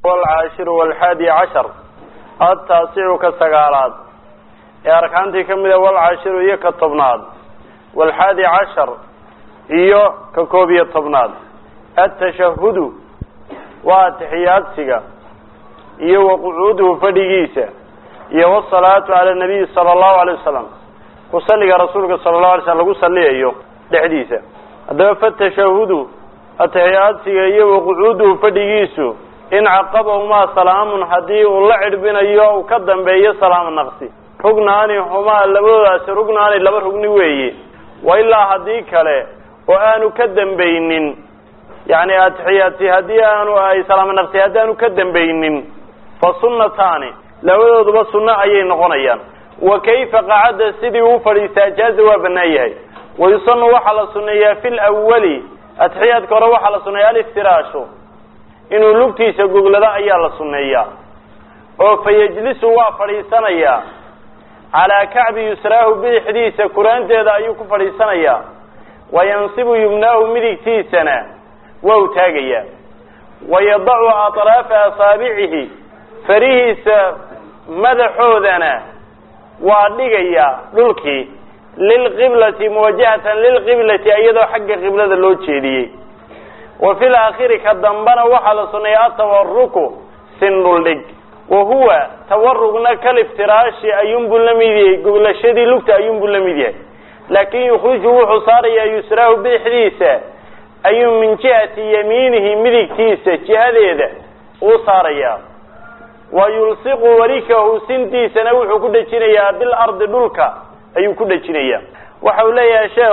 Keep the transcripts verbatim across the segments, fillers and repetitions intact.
والعاشر والحادي عشر التاسع كالسقالات أركانتي كمدة والعاشر هي كالطبناد والحادي عشر هي ككوبية الطبناد التشهد وتحيات سجا هي وقعوده فدقيسة هي والصلاة على النبي صلى الله عليه وسلم وصلي رسولك صلى الله عليه وسلم وصلي أيه لحديثة هذا فالتشهد التحيات سجا هي وقعوده فدقيسة إن عقبهما سلام هدي واللعب بين أيه وقدم بيه سلام النقصي رجناني هما لبلاس رجناني لبر رجني ويه وإلا هدي كله وأنا كدم بينن يعني أتحياتي هدي أنا أي سلام النقصي هدي أنا كدم بينن فالسنة ثاني لو يضرب السنة أي نقنيا وكيف قعد سيدي وفريسا جاز وبنيه ويصن وحل السنية في الأول أتحيات كرا وحل السنية الافتراشو إنه لبتي سجوج لذا أيال السنية أو فيجلس وفريسانيا على كعب يسراه بحديث قرآن هذا أيوك فريسانيا وينصب يمناه مدكتي سنة ووتاجيا ويضع أطراف أصابعه فريس مدحوذنا وادقيا للكي للقبلة موجهة للقبلة أيضا حق قبلة اللوتشيدي وفي الآخر كالدنبنا وحل صنيات تورك سن اللق وهو تورقنا كالافتراش أيوم بلميدي قبل الشدي لكت أيوم بلميدي لكن يخرجه حصاريا يسراه بحديثة أيوم من جهة يمينه مدكتيسة جهة وصاريا ويلصق وريكه سنتي سنوح كل جنيا بالأرض دلك أي كل جنيا وحولي يا شيخ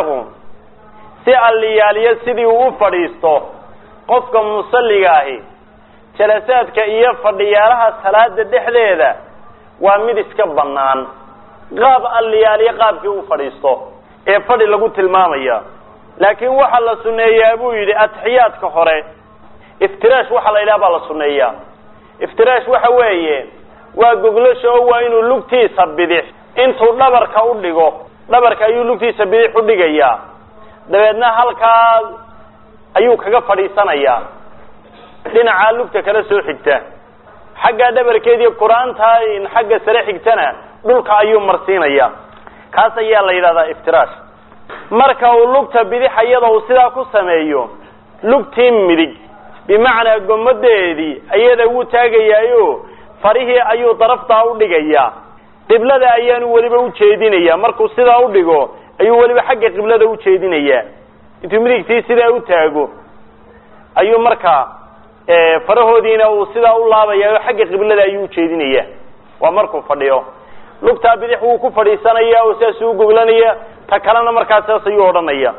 سأل لي سيدي وفريسته قفك مصلقاه جلساتك إياه فرديارها صلاة الدحلية ومدسك بنان غاب الليالي غابك وفريسته إيه فرد لقوت المامية لكن وحل سنية أبو يدي أتحياتك خوري افتراش وحل إلى بالله سنية افتراش وحويه وقبلش هو إنه لقتي سبدح انتو لبرك أوليقو لبرك أيو لقتي سبدح أوليقيا دبيدنا هالكال أيو كغا فريسانيا dhinaca lugta kala soo xigta xagga dhabarkeedii quraanta in xagga sare xigtana dhulka ayuu marsiinaya kaas ayaa la yiraahdaa iftirash marka uu lugta bidixayada uu sida ku sameeyo lugtii midig bimaana gomadeedii ayada uu taagayayo farihi ayuu darafta u dhigaya qiblada ayaanu waliba u jeedinaya markuu sida u dhigo ayuu waliba xagga qiblada u jeedinaya intuu midigtii sida u taago ayuu marka farahoodiina uu sida u laabayo xagga qiblada ayuu jeedinaya waa markuu fadhiyo lugta bidix uu ku fadhiisanaya oo saas uu goglanaya ta kalena markaas saas ayuu odhanaya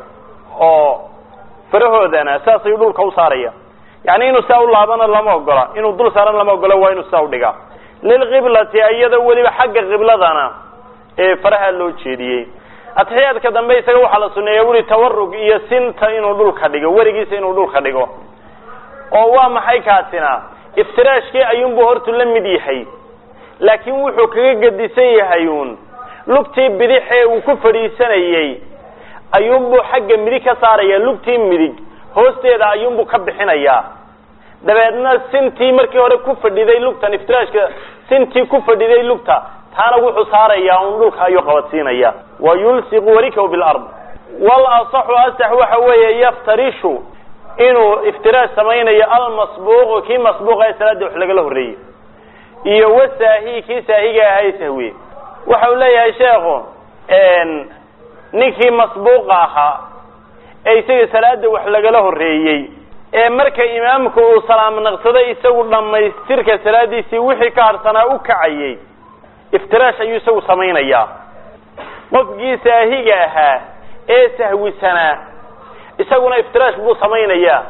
oo farahoodana saas ayuu dhulka u saaraya yani inuu saa u laabana lama ogola inuu dul saaran lama ogola waa inuu saa u dhiga lil qiblati ayada waliba xagga qibladana ee faraha loo jeediyay atxiyaadka dambe isaga waxa la suneeyay wali tawarrug iyo sinta inuu dhulka dhigo warigiisa inuu dhulka dhigo oo waa maxay kaasina iftiraashkii ayuunbu hortu la mid yahay laakiin wuxuu kaga gadisan yahay uun lugtii bidix ee uu ku fadhiisanayay ayuunbu xagga midig ka saaraya lugtii midig hoosteeda ayuunbu ka bixinaya dabeedna sintii markii hore ku fadhiday lugtan iftiraashka sintii ku fadhiday lugta taana wuxuu saaraya uun dhulka ayuu qabadsiinaya wa yulsiqu warikahu bil ard wal asahu asah waxa weeye yaftarishu inuu iftiraas samaynayo almasbuuq kii masbuuq ay salaada wax laga horeeyay iyo wasaahi kii saahiga ahay sahwi waxa uu leeyahay sheekhu een ninkii masbuuq ahaa ay isaga salaada wax laga horeeyay ee marka imaamku uu salaam naqsaday isagu dhameystirka salaadiisii wixii ka harsanaa u kacayay iftiraas ayuu isagu samaynayaa qofkii saahiga ahaa ee sahwisana isaguna iftirash buu sameynaya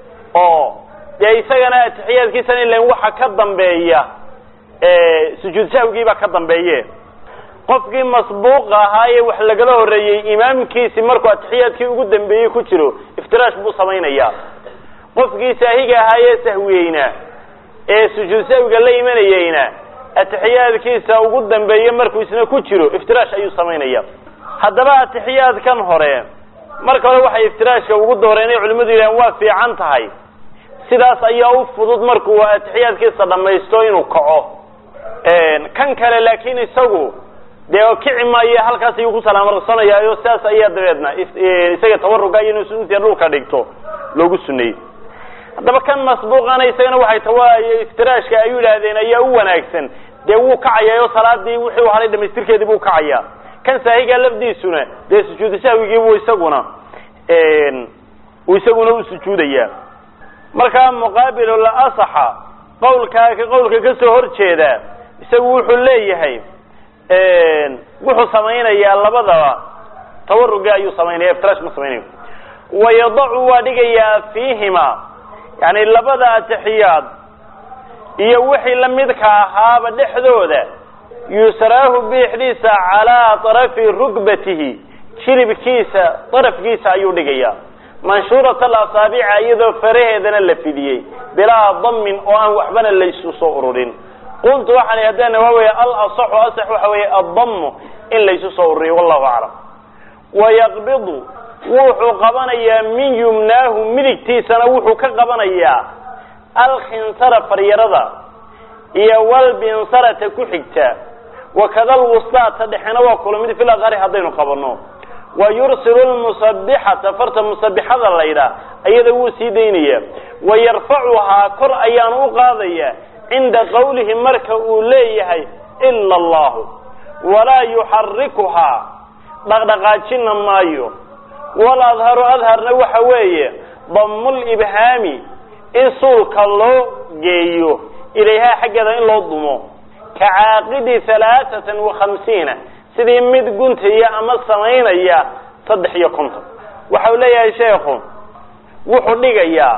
oo de isagana atxiyaadkiisa in leen waxa ka dambeeya ee sujuud sahwigiiba ka dambeeyay qofkii masbuuq ahaa ee wax laga horeeyay imaamkiisi markuu atxiyaadkii ugu dambeeyay ku jiro iftirash buu sameynaya qofkii saahiga ahaa ee sahwiyeyna ee sujuud sahwiga la imanayayna atxiyaadkiisa ugu dambeeyay markuu isna ku jiro iftirash ayuu sameynaya haddaba atxiyaadkan hore marka hore waxay iftiraashka ugu dooreenay culimadu ilaahay waa fiican tahay sidaas ayaa u fudud markuu atixiyaadkiisa dhamaysto inuu kaco kan kale laakiin isagu dee kici maayo halkaas ayuu ku salaamarsanayaayo sidaas ayaa dabeedna isaga tawaruga inuu sunniga dhulka dhigto loogu sunnay haddaba kan masbuuqana isagana waxay tawaayay iftiraashka ay yiraahdeen ayaa u wanaagsan dee wuu kacayaa salaadii wuxuu halay dhameystirkeedii buu kacayaa kan saahiga lafdiisuna dee sujuud sahwigii buu isaguna een uu isaguna u sujuudaya marka muqaabil la asaxa qowlka ka qowlka ka soo horjeeda isagu wuxuu leeyahay een wuxuu sameeynaya labadaba tawaruga ayuu sameeynaya iftiraash ma sameeynayo wayadhu wadigaya fiihima yani labada atixiyad iyo wixii la midka ahaaba dhexdooda yusraahu biixdiisa ala tarafi rukbatihi shiribkiisa tarafkiisa ayuu dhigaya manshurat al-asabi'a iyadoo faraheedana la fidiyay bilaa dhammin oo aan waxbana la isu soo ururin qultu waxaan yadana waa al-asah asah waxa weeye ad-dhamm in la isu soo ururiyo wallahu a'lam wayaqbidu wuxuu qabanayaa min yumnaahu midigtiisana wuxuu ka qabanayaa al-khinsara faryarada iyo wal binsarata ku xigta wakada al-wusata dhexna waa kulmid fil aqari hadaynu qabano ويرسل المسبحة فرت مسبحة الليلة أيضا هو سيدينية ويرفعها كر أيان قاضية عند قوله مركة أوليه إلا الله ولا يحركها دغدغاتشنا مايو ولا أظهر أظهر نوحوية ضم الإبهام إنسولك الله جيو إليها حقا إلا الضمو كعاقد ثلاثة وخمسين sidii mid guntiya ama sameynaya saddex iyo konton waxa leeyahay sheekhu wuxuu dhigayaa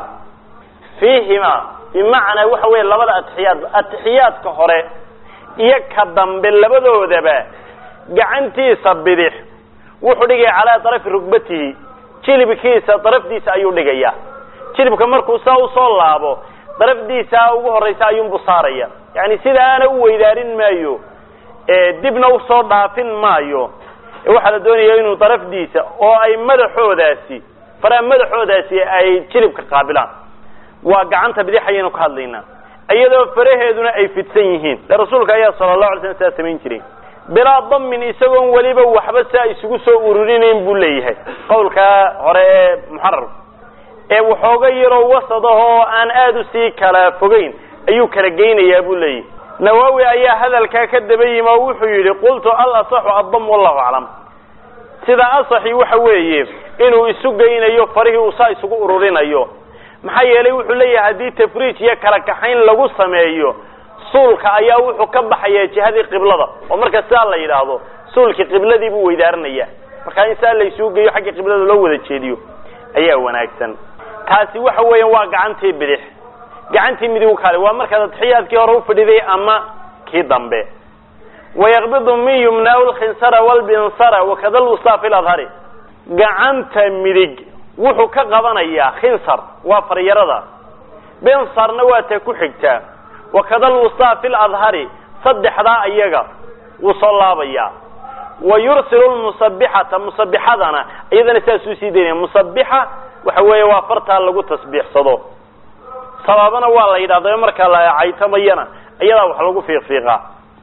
fiihima bimaana waxa weey labada atixiyad atixiyadka hore iyo ka dambe labadoodaba gacantiisa bidix wuxuu dhigay ala taraf rugbatihi jilibkiisa tarafdiisa ayuu dhigayaa jilibka markuu saa u soo laabo tarafdiisa ugu horeysa ayuu busaaraya yani sida ana u weydaarin maayo dibna u soo dhaafin maayo waxa la doonayaa inuu tarafdiisa oo ay madaxoodaasi fara madaxoodaasi ay jilibka qaabilaan waa gacanta bidixayeen ku hadlayna iyadoo faraheeduna ay fidsan yihiin rasuulka ayaa sallallahu alayhi wasallam sameyn jiray bila dhammin isagoon waliba waxba saa isugu soo ururineen buu leeyahay qowlka hore ee muharrar ee waxooga yaro wasadaho aan aad u sii kala fogeyn ayuu kala geynayaa buu leeyahay نووي أي هذا الكاكدبي ما وحي قلت الأصح الضم والله أعلم سيدا أصحي وحوي إنه يسوقين أيوه فريه وصاي سوق أرورين أيوه محيي لي وحلي هذه تفريج يكرك حين لو سمي أيوه سولك أيوه وحكب حياتي هذه قبلة ومركز سال لي هذا سولك قبلة دي بو يدارنا إياه فكان سال لي سوق أيوه حق قبلة لو ذا تشيديو أيوه وناكسن كاسي وحوي واقع عنتي بدح gacantii midig kale waa marka taxiyaadkii hore u fadhiday ama kii dambe wayaqbidu min yumnaa al-khinsara wal binsara wakada al-wusaf al-adhari gacanta midig wuxuu ka qabanayaa khinsar waa faryarada binsarna waa ta ku xigta wakada al-wusaf al-adhari saddexda ayaga wuu soo laabaya wayursilu al-musabbihata musabbihadana iyadana saasuu siideeyay musabbiha waxa weeye waa farta lagu tasbiixsado sababana waa la yiraahdo marka la caytamayna ayada wax lagu fiiqiiqa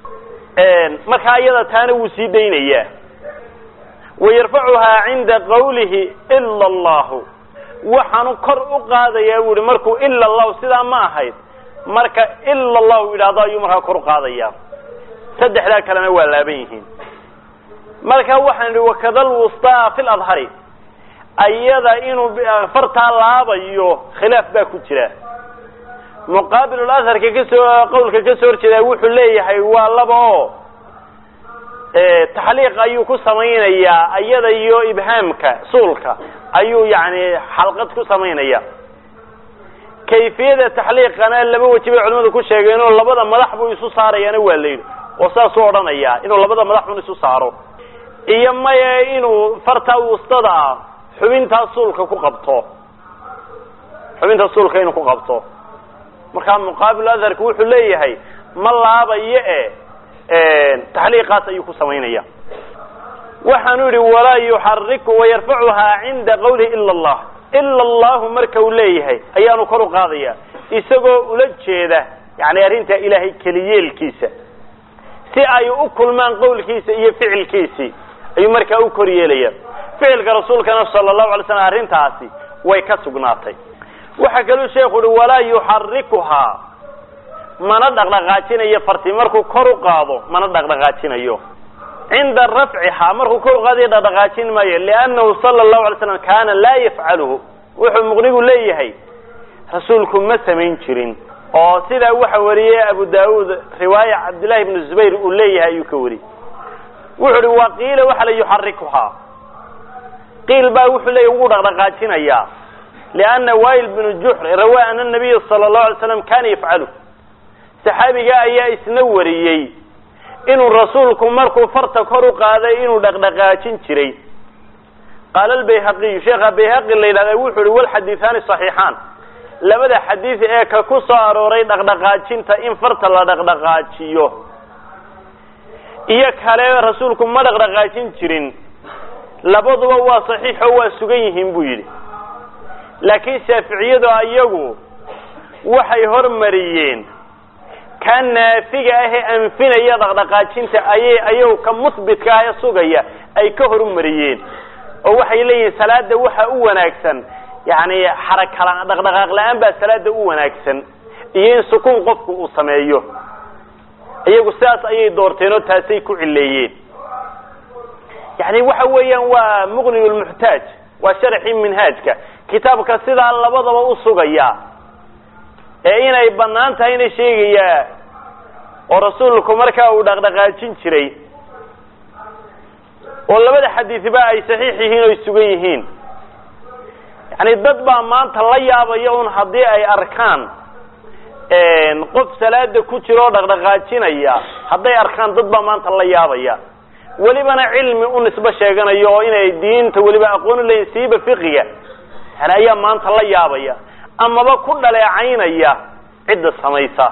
een marka ayada taana uu sii deynaya wayarfacuha inda qawlihi illa Allah waxaanu kor u qaadaya wuri markuu illa Allah sida ma ahayd marka illa Allah yiraahdo ayuu marka kor u qaadaya saddexda kalena waa laaban yihiin marka waxaan wakadal wusta fil adhari ayada inuu farta laabayo khilaaf baa ku jira مقابل الأثر كسو قولك كسور كذا وحليه حيوان لبعه اه تحليق أيو كسمين يا أيضا أيو إبهامك صولك أيو يعني حلقتك كسمين يا كيفية تحليق أنا اللي بوجب علماء كل شيء إنه اللي بدأ ملحبه يسوع صار يعني والليل وصار صورنا يا إنه اللي بدأ ملحبه يسوع صاره إيما يا إنه فرتا واستدعى حبين تصولك كقبطه حبين تصولك إنه كقبطه marka muqaabil adarku wuxuu leeyahay ma laabaye ee tahliiqaas ayuu ku sameeynaya waxaanu yiri walaa yuharriku wa yarfa'uha 'inda qawli illa Allah ila allahu marka uu leeyahay ayaanu kor u qaadaya isagoo ula jeeda yani arrinta ilaahay keliyeelkiisa si ay u kulmaan qowlkiisa iyo ficilkiisi ayuu markaa u kor yeelaya ficilka rasuulkana sallallahu alayhi wasallam arrintaasi way ka sugnaatay waxa kale sheekhu uu walaa yuharrikuha mana dhaqdhaqaajinayo farti markuu kor u qaado mana dhaqdhaqaajinayo inda rafciha markuu kor u qaado dhaqdhaqaajin maayo li'annahu sallallahu alayhi wasallam kana la yaf'aluhu wuxuu muqnigu leeyahay rasuulku ma samayn jirin oo sida waxa wariyay Abu Daawud riwaaya Abdullah ibn Zubayr uu leeyahay ayuu ka wariyay wuxuu waqiila waxa la yuharrikuha qiil baa wuxuu leeyahay ugu dhaqdhaqaajinaya لأن وائل بن جحر روى أن النبي صلى الله عليه وسلم كان يفعله saxaabiga ayaa isnawariyay inuu rasuulku markuu farta kor u qaaday inuu dhaqdhaqaajin jiray قال البيهقي شيخ البيهقي leeyahay wuxuu wal xadiiثan saxiixan labada xadiis ee ka ku soo arooray dhaqdhaqaajinta in farta la dhaqdhaqaajiyo iyo kale rasuulku ma dhaqdhaqaajin jirin labaduba waa saxiix oo waa sugan yihiin buu yiri laakiin shaafiiciyadu ayagu waxay hormariyeen kan naafiga ah anfinaya dhaqdhaqaajinta ayay ayagu ka musbitka ah sugaya ay ka hormariyeen oo waxay leeyihiin salaada waxa u wanaagsan yani xaraka dhaqdhaqaaq la'aan ba salaada u wanaagsan iyo in sukuun qofku uu sameeyo ayagu saas ayay doorteen oo taasay ku cileeyeen yani waxa weeyaan waa muqniyul muhtaaj waa sharxi minhaajka kitaabka sida labadaba u sugaya ee inay banaan tahay inay sheegaya oo rasuulku markaa uu dhaqdhaqaajin jiray oo labada xadiisba ay saxiix yihiin oo sugan yihiin yani dad baa maanta la yaabaya un hadii ay arkaan een qof salaada ku jiro dhaqdhaqaajinaya haday arkaan dad baa maanta la yaabaya walibana cilmi u nisba sheeganayo oo inay diinta waliba aqoon u leeyihiin siiba fiqiga ana ayaa maanta la yaabaya amaba ku dhaleecaynaya cid samaysa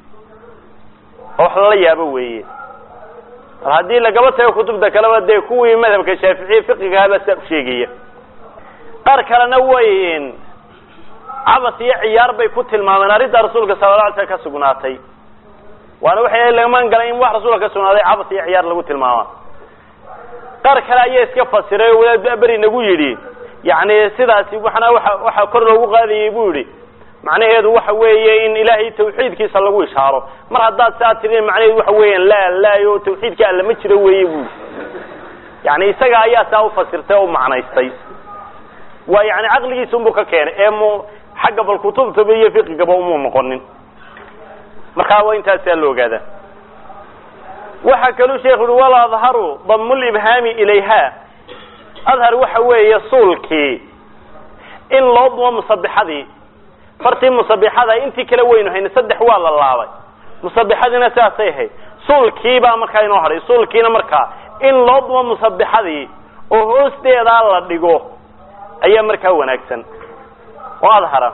oo la yaabo weeye hadii laga batay kutubta kala waday kuwii madhabka Shaafici fiqiga haba sab sheegaya qar kalena weeyeen abas iyo ciyaar bay ku tilmaameen arinta rasuulka sallallahu alayhi wasallam ka sugnaatay waana waxay lamaan galay in wax rasuulka ka sugnaaday abas iyo ciyaar lagu tilmaamo qar kale ayaa iska fasiray wada bari nagu yiri يعني sidaasi waxna waxa waxa kor loogu qaadiyay buu yiri macnaheedu waxa weeye in ilaahay tawxiidkiisa lagu ishaaro mar hadaad saatireen macnaheedu waxa weeyaan la la yo tawxiidka alla ma jiro weeye buu yani isaga ayaa saa u fasirtay oo macnaystay waa yani aqligiisu buu ka keenay ee mu xagga bal kutubta iyo fiqiga ba uu noqonin marka waa intaas loo ogaada waxa kale sheekhu wala adharu damul ibhami ilayha أظهر وحوي صولكي إن لوضوا مصبحذي فرتي مصبحذي أنت كلا وينه هين صدح والله الله مصبحذي نساسيه صولكي با مركاي نهري صولكي نمركا إن لوضوا مصبحذي وهو استيد الله ديقوه أي مركا ونكسن وأظهر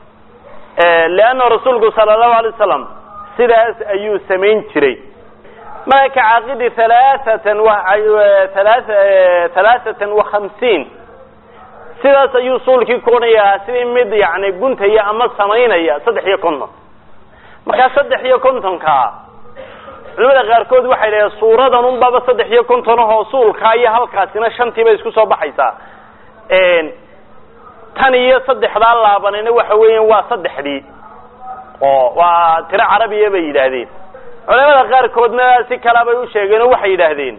آه لأن رسولك صلى الله عليه وسلم سيداس أيو سمين شري ما كعقد ثلاثة و ثلاثة ثلاثة وخمسين سيدا سيوصل كي كونيا سيد مد يعني قنت هي أما السمين هي صدح هي كنتم ما كان صدح هي كنتم كا لماذا غير كود واحد صورة دون بابا صدح هي كنتم هو صول كاي هالكاسنا شنتي بيسكو صباح حيسا إن ثانية صدح ذا الله بنينا وحوين وصدح دي أو وترى عربية بيدادين علماء غير كودنا si kala bay u sheegeen waxay yiraahdeen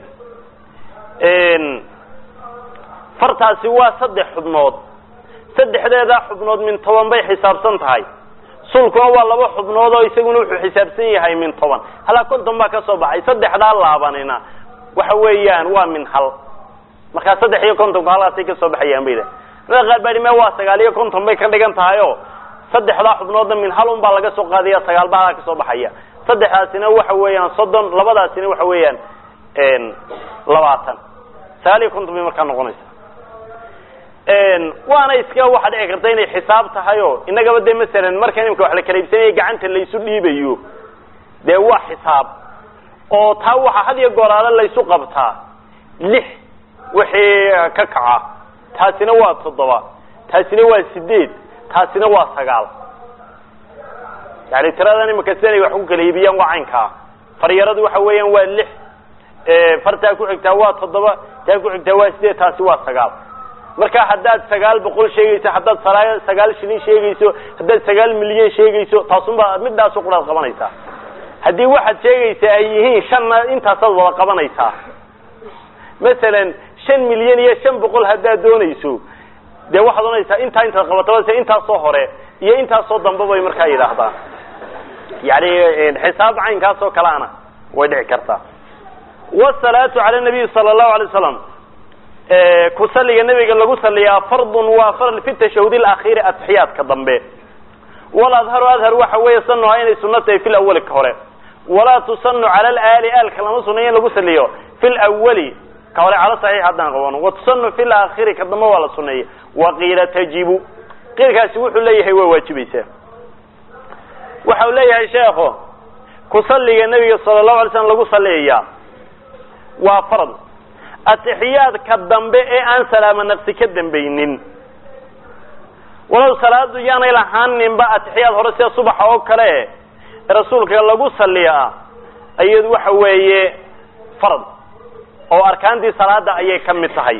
een fartaasi waa saddex xubnood saddexdeeda xubnood min toban bay xisaabsan tahay sulku waa laba xubnood oo isaguna wuxuu xisaabsan yahay min toban hala konton ba ka soo baxay saddexda laabanina waxa weeyaan waa min hal marka saddex iyo konton halkaas ka soo baxayaan bayda qaar bari ma waa sagaal iyo konton bay ka dhigan tahay oo saddexda xubnood min hal un baa laga soo qaadiyaa sagaal baa ka soo baxaya saddexaasina waxa weeyaan soddon labadaasina waxa weeyaan een labaatan saali kuntu marka noqonaysa een waana iska waxa dhici karta inay xisaab tahay oo inaga wada midalan marka nimka wax la kala iibsanay gacanta la isu dhiibayo de waa xisaab oo taa waxa had iyo goor la isu qabtaa lix wixii ka kaca taasina waa toddoba taasina waa sideed taasina waa sagaal yani tiradan imika siday wax ku kala iibiyaan waa caynka faryaradu waxa weeyaan waa lix ee farta ku xigtaa waa toddoba taa ku xigtaa waa sideed taasi waa sagaal marka haddaad sagaal boqol sheegayso haddaad sagaal shilin sheegayso haddaad sagaal milyan sheegayso taasunba midaas u quraad qabanaysaa haddii waxaad sheegaysaa ay yihiin shan intaasaad wada qabanaysaa masalan shan milyan iyo shan boqol haddaad doonayso dee waxaad doonaysaa intaa intaad qabato intaasoo hore iyo intaasoo dambe bay markaa yidhaahdaan yani xisaab caynkaasoo kaleana way dhici kartaa wasalaatu cala nabiy sala allahu alay wasalam ku saliga nabiga lagu saliyaa fardun waa farl fi tashahud alakhir atxiyaadka dambe wala adharu adhar waxa weeye sanno inay sunnatay fil awwal ka hore wala tusannu ala al-ali al kalama sunnay lagu saliyo fil awwali ka hore ala sahih hadan qabano wa tusannu fil akhir ka dambe wala sunnay wa qila tajibu qilkaasi wuxuu leeyahay waa waajibaysaa waxa uu leeyahay sheekho ku saliga nabiga sallallahu alayhi wasallam lagu saliyaa waa fard atxiyaad ka dambe ee aan salaama nafsi ka dambaynin walaw salaadu yaanay lahaanin ba atxiyaad hore sida subax oo kale rasuulka lagu saliyaa ayadu waxa weeye fard oo arkaantii salaada ayay kamid tahay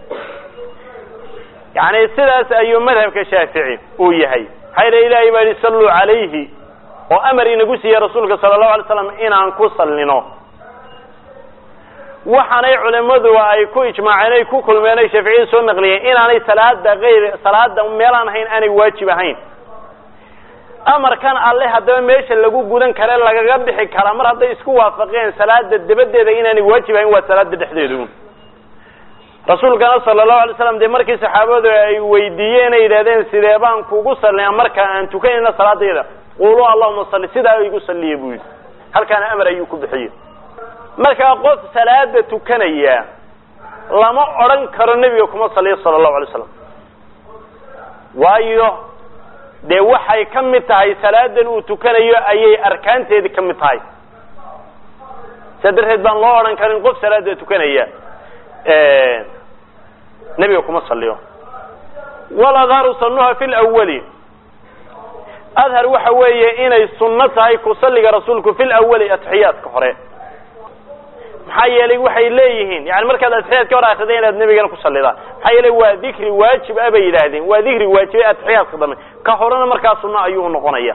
yani sidaas ayuu madhabka Shaafici uu yahay hayra ilaahi bari sallu alayhi oo amar inagu siiyay rasuulka sallallahu alayhi wasallam inaan ku sallino waxaanay culimadu ay ku ijmaaceen ay ku kulmeenay Shaafici soo naqliyeen inaanay salaada qeyr salaada meelaan ahayn aanay waajib ahayn amarkan alle hadaba meesha lagu gudan kare lagaga bixi kara mar haday isku waafaqeen salaada dabadeeda inaanay waajib ahayn waa salaada dhexdeedu rasuulka sallallahu alayhi wasallam de markii saxaabadu ay weydiiyeen ay yiraahdeen sidee baan kugu salliyaa marka aan tukanayna salaadeeda qulu allahumma salli sida ay igu salliyay buu halkaan amar ayuu ku bixiyay marka qof salaada tukanaya lama oran karo nabiga kuma saliyo sallallahu alayhi wasallam waayo de waxay kamid tahay salaadan uu tukanayo ayay arkaanteeda kamid tahay sadarteed baan loo oran karin qof salaada tukanaya ee nabiga kuma saliyo wala dharu sunnaha fil awwali adhar waxa weeye inay sunna tahay ku saliga rasuulku fil awwali atxiyaadka hore maxaa yeelay waxay leeyihiin yani markaad atxiyaadka hore akhriday inaad nabiga ku salida maxaa yeelay waa dhikri waajib ah bay yiraahdeen waa dhikri waajib atxiyaadka dambe ka horena markaa sunna ayuu noqonaya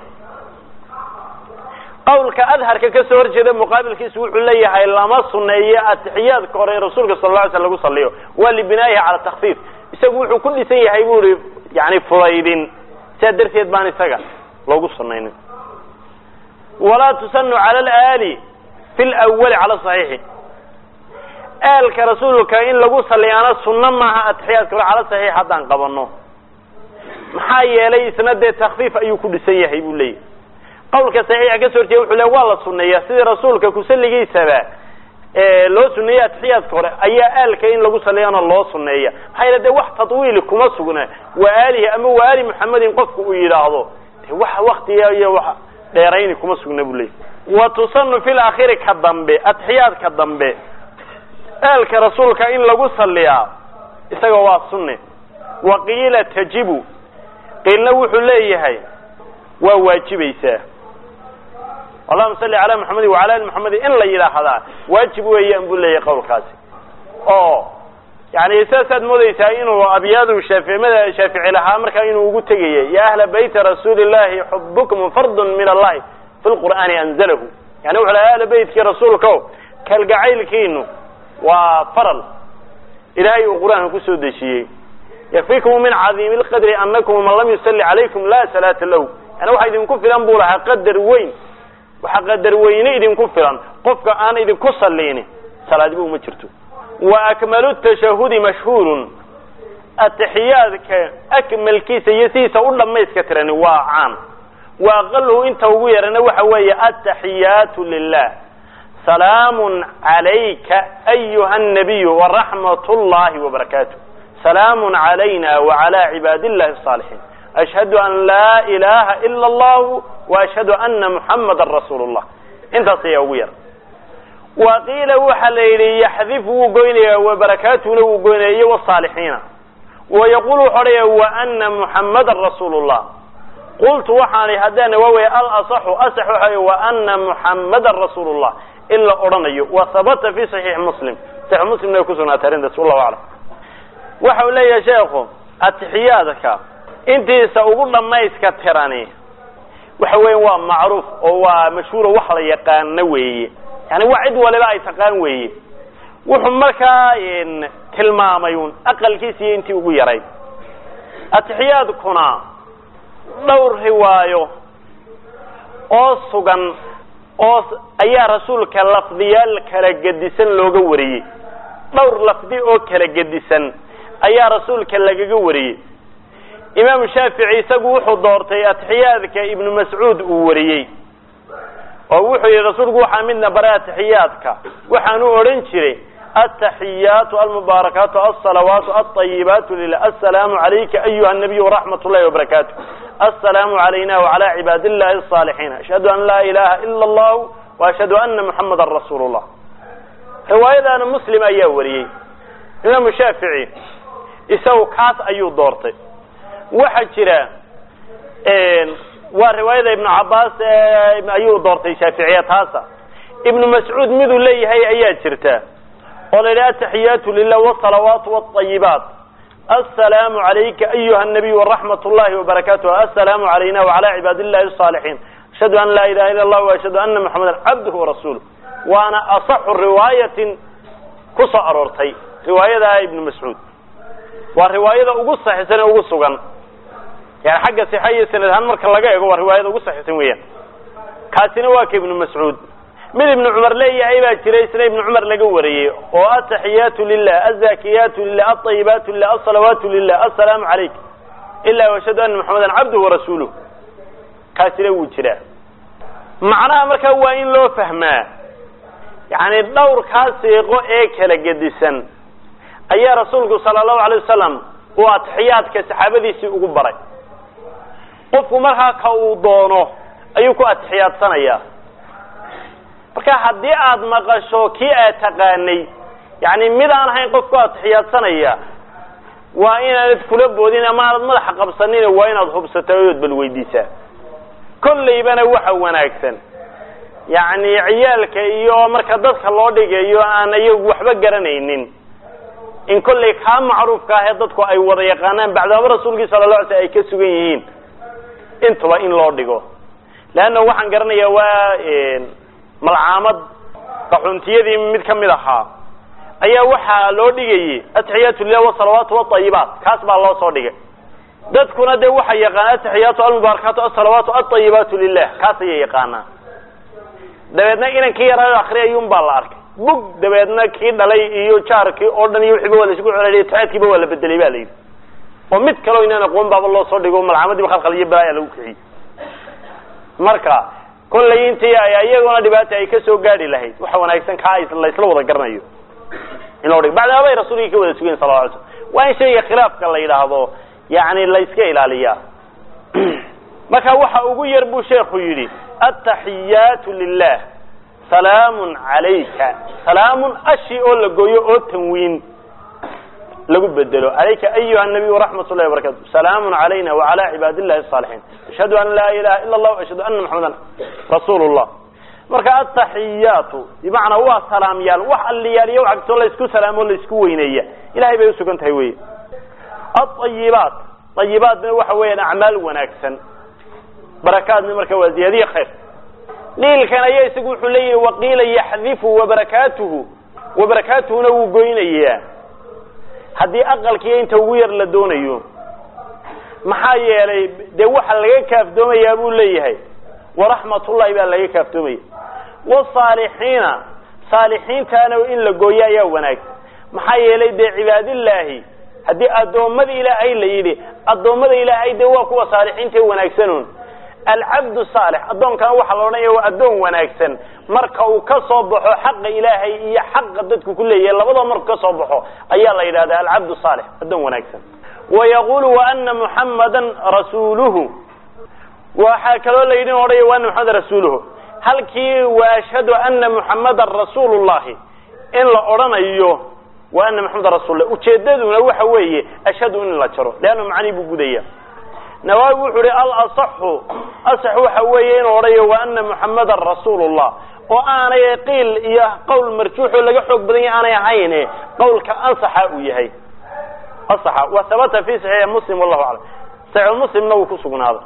qawlka adharka ka soo horjeeda muqaabilkiisu wuxuu leeyahay lama sunneeyo atxiyaadka hore rasuulka sallallahu alayhi wasallam lagu saliyo waa libinaahi ala takhfiif isagu wuxuu ku dhisan yahay buu yani fudaydin sadarteed baan isaga loogu sunnaynin wala tusannu ala al-ali fil awwal ala sahih aalka rasuulka in lagu saliyana sunna maaha atxiyaadka hore ala sahih hadan qabano maxaa yeelay isna de takhfiif ayuu ku dhisan yahay buu leeyahay qawlka saxiix ka soo jeeyo wuxuu leeyahay waa la sunneeyaa sida rasuulka ku salligiisaba ee loo sunneeyaa atxiyaadka hore ayaa aalka in lagu saliyana loo sunneeyaa maxaa yeelay wax tadwiil kuma sugna waa aalihi ama waa aali muhammadin qofku uu yiraahdo wax waqtiga iyo wax dheerayn kuma sugna buu leeyahay wa tusannu fil akhir ka dambe atxiyaadka dambe aalka rasuulka in lagu saliyaa isaga waa sunne wa qila tajibu qilna wuxuu leeyahay waa waajibaysaa Allahumma salli ala Muhammad wa ala ali Muhammad in la yiraahdaa waajib weeyaan buu leeyahay qowlkaasi oo yani isaasad moodaysaa inuu abiyadu Shaafi'imada Shaafi'i lahaa marka inuu ugu tagayay ya ahla bayt rasuulillahi hubbukum fardun min Allah fil qur'ani anzalahu yani wala ahla bayt rasuulka kal gacaylkiinu waa faral ilaahay uu qur'aanka ku soo dejiyay yafikum min azimil qadri annakum man lam yusalli alaykum la salata lahu ana waxa idin ku filan buu lahaa qadar weyn waxa qadar weyn idin ku filan qofka aan idin ku salliin salaadi buu ma jirto wa akmalu tashahhudi mashhurun atahiyadka akmal kiisa yasiisa u dhamayska tirani waa caan wa aqallu inta ugu yarana waxa weeye atahiyatu lillah salamun alayka ayyuha an-nabiy wa rahmatullahi wa barakatuh salamun alayna wa ala ibadillahi as-salihin ashhadu an la ilaha illa allah wa ashhadu anna muhammadar rasulullah inta say ugu yar wa qila waxa la yiri yahdhifu goynaya wa barakatuhu lahu goynaya wa salihina ويقول حريه وأن محمد رسول الله قلت وحاني هدان وهي الأصح أصح وأن محمد رسول الله إلا أرني وثبت في صحيح مسلم صحيح مسلم لا يكون أترين رسول الله أعلم وحول يا شيخ التحياتك أنت سأقول لما يسكتراني وحوين waa macruuf oo waa mashhuur wax la yaqaan weeye yani wacid waliba ay taqaan weeye wuxuu markaa in tilmaamayun aqalkiisa intii ugu yaray atixiyadkuna dhowr riwaayo oo sugan oo ayaa rasuulka lafdiyaal kala gadisan looga wariyay dhowr lafdi oo kala gadisan ayaa rasuulka lagaga wariyay إمام الشافعي سقوا حضورتي أتحياتك ابن مسعود ووريي ووحي رسول قوحا منا براء تحياتك وحانو أرنشري التحيات المباركات الصلوات الطيبات لله السلام عليك أيها النبي ورحمة الله وبركاته السلام علينا وعلى عباد الله الصالحين أشهد أن لا إله إلا الله وأشهد أن محمد رسول الله رواية أنا مسلم أيها وريي إمام الشافعي يسوي كاس أيو دورتي waxa jira een waa riwaayada ibn Abbas ayuu doortay Shaafiiciya taasa ibn Mas'ud midu leeyahay ayaa jirta oo la tahiyatu lillahi wa salawatu wa tayyibat assalamu alayka ayyuha an-nabiy wa rahmatullahi wa barakatuh assalamu alayna wa ala ibadillahi as-salihin ashhadu an la ilaha illa allah wa ashhadu anna muhammadan abduhu wa rasuluhu wa ana asahhu riwayatin kusa arortay riwaayada ibn Mas'ud wa riwaayada ugu saxiisan ugu sugan يعني حاجة صحية سند هان مركل لقى يقول رواية ugu saxiisan weeyaan kaasina waa ibn Mas'ud mid ibn Umar leeyahay baa jiray sida ibn Umar laga wariyay oo atahiyatu lillah azakiyatu lillah at-tayyibatu lillah as-salawatu lillah assalamu alayk illa wa ashhadu anna muhammadan abduhu wa rasuluhu kaasina wuu jiraa macnaha marka waa in loo fahmaa yani dhowr kaasiiqo ee kala gedisan ayaa rasuulku sallallahu alayhi wasallam oo atahiyadka saxaabadiisii ugu baray qofku marka ka uu doono ayuu ku atixiyadsanaya marka hadii aad maqasho kii aad taqaanay yani mid aan ahayn qofku atixiyadsanaya waa inaad kula boodin ama aad madax qabsanin waa inaad hubsato oo bal weydiisa kulleybana waxa wanaagsan yani ciyaalka iyo marka dadka loo dhigayo aan ayagu waxba garanaynin in kulli ka macruufka ah dadku ay wada yaqaanaan bacda rasuulkiisa sallallahu alayhi wasallam ay ka sugan yihiin intuba in loo dhigo laana waxaan garanayaa waa malcaamad qaxuntiyadii mid kamid ahaa ayaa waxa loo dhigayay atahiyatu lillahi wa salawatu wa tayyibat kaas baa loo soo dhigay dadkuna de waxa yaqaan atahiyatu al-mubarakatu as-salawatu at-tayyibatu lillah kaas ay yaqaanaa dabeedna inankii yaraa akhriyayun baa la arkay bug dabeedna kii dhalay iyo jaarkii oo dhan iyo wixii wala isku xirayay taadkiiba wala bedelay baa leeyahay oo mid kale inaan aqoon baaba loo soo dhigo malcaamadii khalkhaliye baa lagu kiciyay marka kulay intii ay ayaguna dhibaato ay ka soo gaari lahayd waxa wanaagsan ka ay la isla wada garanayo in loo dhigo bacda bay rasuulkii ka wada sugeen sallallahu alayhi wasallam waa in shay khilaafka la yiraahdo yaani la iska ilaaliya marka waxa ugu yar buu sheekhu yiri at-tahiyatu lillah سلام عليك سلام أشي أو لقوي أو تنوين لقو بدلو عليك أيها النبي ورحمة الله وبركاته سلام علينا وعلى عباد الله الصالحين أشهد أن لا إله إلا الله وأشهد أن محمدا رسول الله مركا التحيات بمعنى هو سلام يال وح اللي يال يوعك تقول يسكو سلام ولا يسكو وينية إلهي بيوسو كنت هيوي الطيبات طيبات من وحوين أعمال وناكسا بركات من مركا وزيادية خير ليل كان يسقو حليه وقيل يحذف وبركاته وبركاته نو غوينيا hadii aqalkii inta ugu yar la doonayo maxaa yeelay de waxa laga kaafdoomaya buu leeyahay wa rahmatullahi baa laga kaafdoomay wa saalihiina saalihiintana in la gooyo ayaa wanaag maxaa yeelay de cibaadillaahi hadii adoomada ilaahay la yiri adoomada ilaahay de waa kuwa saalihiinta wanaagsanon العبد الصالح أدون كان واحد لونه وأدون وناكسن مركه وكصبحه حق إلهي هي حق ضدك كله يلا بضع مركه كصبحه أي الله إلى هذا العبد الصالح أدون وناكسن ويقول وأن محمدا رسوله وحكى له يدين وريه وأن محمد رسوله هل كي وأشهد أن محمد رسول الله إن لا أرنا إيوه wa anna muxamada rasuulullah ujeedaduna waxa weeye ashhadu in la jaro leena macni buu gudaya nawawi wuxuu ri al asahhu asah waxa weeye in orayo wa anna muxamada rasuulullah oo aanay qiil iyo qowl marjuux laga xoog badan yahay aanay ahayn qowlka ansaxa uu yahay asaha wa thabata fi sahih muslim wallahu a'lam sahih muslim nawu ku sugnaado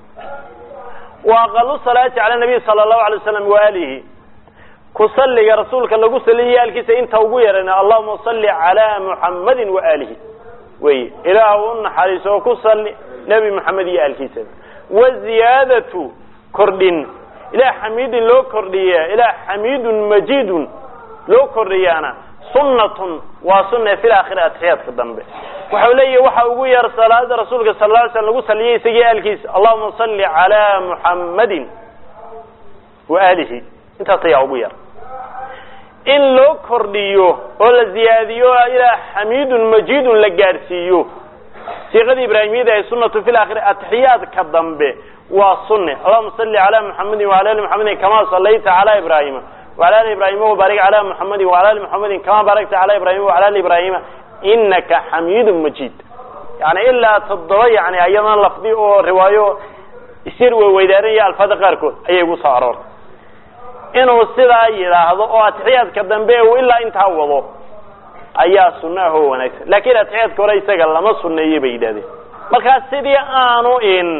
wa qalu salati ala nabi sallallahu alayhi wasallam wa alihi kusalliga rasuulka lagu saliyay alkiisa inta ugu yarana allahumma salli ala muhammadin wa alihi way ilaahu naxariiso ku salli nabi muhammad iyo alkiisa wa ziyadatu kordin ila hamidin loo kordhiya ila hamidun majidun loo kordhiyana sunnatun wa sunna fil akhirati hayadka dambe waxa leeyahay waxa ugu yar salaada rasuulka sallallahu alayhi wasallam lagu saliyay isagii alkiisa allahumma salli ala muhammadin wa alihi inta tayaa ugu yar in loo kordhiyo oo la ziyaadiyo ila hamidun majidun la gaarsiiyo siiqada ibraahimiyada ay sunnatu fil akhirati atahiyadka dambe wa sunna allahumma salli ala muhammadin wa ala ali muhammadin kama sallaita ala ibrahima وعلى آل إبراهيم وبارك على محمد وعلى آل محمد كما باركت على إبراهيم وعلى آل إبراهيم إنك حميد مجيد يعني إلا تضوي يعني أيضا لفظي أو رواية يصير ويدارية الفاظ قاركو أي وصارور إنه السيدة أي هذا أو أتحيات كالدنبيه وإلا إنت هوضو أي سنة هو ونكس لكن أتحيات كوريسة قال لما سنة يبيد مركز سيدي آنو إن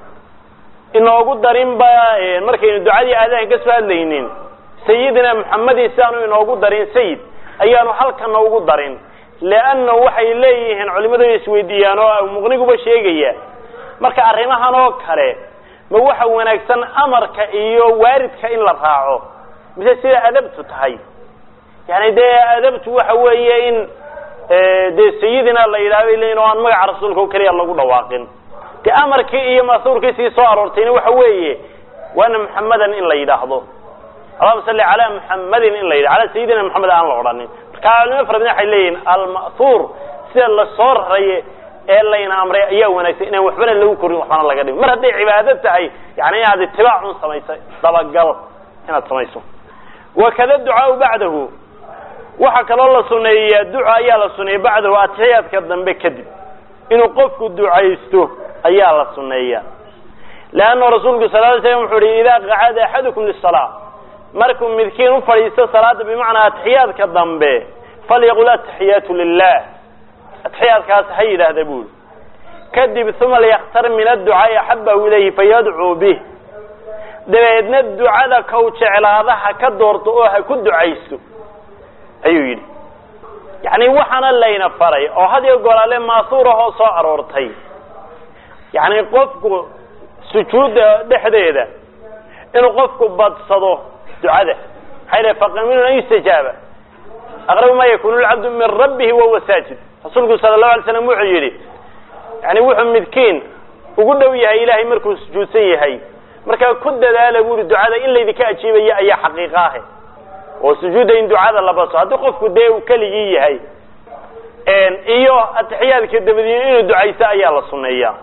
إنه أقول دارين با مركز الدعاء هذا ينكسوا اللينين سيدنا محمد إسانو إنه دارين سيد أيانو حلقا نوغو دارين لأنه وحي إليهن علماء يسويديانو أو مغنقوا بشيقيا مركا أرمها نوكره ما وحا وناكسان أمرك إيو واردك إن لرفاعه مثل سيدة أدبت تهي يعني دي أدبت وحا وهي إن دي سيدنا الله إلهي إلينو أن مقع رسولك وكري الله قد واقن دي أمرك إيو مأثورك سيصار ورتين وحا وهي وأن محمدا إن لا يلاحظه اللهم صل على محمد إن لا على سيدنا محمد أن العراني كانوا يفرضون حيلين المأثور سيد الصور ري إلا إن أمر يوم نسينا وحبنا اللي هو كريم وحنا الله قديم مرة دي عبادته أي يعني هذا اتباع من سميسه طبقل هنا سميسه وكذا الدعاء بعده وحكى الله سنية الدعاء يا سنية بعده أتحيات كذا بكذب إنه قفك الدعاء يسته أيها السنية لأنه رسولك صلى الله عليه وسلم حري إذا قعد أحدكم للصلاة مركم مذكين فريسة صلاة بمعنى أتحيات كالضنبه فليقول التحيات لله التحيات كاسحيد هذا بول كذب ثم ليختار من الدعاء يحبه إليه فيدعو به دبيدنا الدعاء كوتش على هذا كدورتوها كدعيسو أيوه يدي يعني وحنا اللي نفري أو هذا يقول عليه ماثوره صار ورتي يعني قفكو سجود دحديده إنه قفكو بتصدوه دعاء حيث فقمين أن يستجاب أقرب ما يكون العبد من ربه وهو ساجد رسولك صلى الله عليه وسلم وحيري يعني وحن مذكين وقلنا ويا إلهي مركو سجود سيهي مركا كد ذا لبور الدعاء إلا إذا كأجيب أي حقيقة وسجودين دعاء الله بصر هذا قف كده وكلي هي إن إيوه التحيات كده بدين إنه دعاء سايا الله صنيا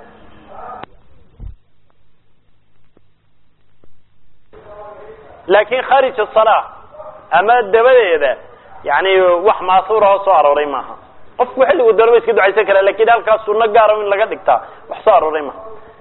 لكن خارج الصلاة أما الدبل هذا يعني وح معصورة وصار وريمها قف وحلو والدرويس كده عايز سكر لكن هالك السنة قارة من لقد دكتا وحصار وريمها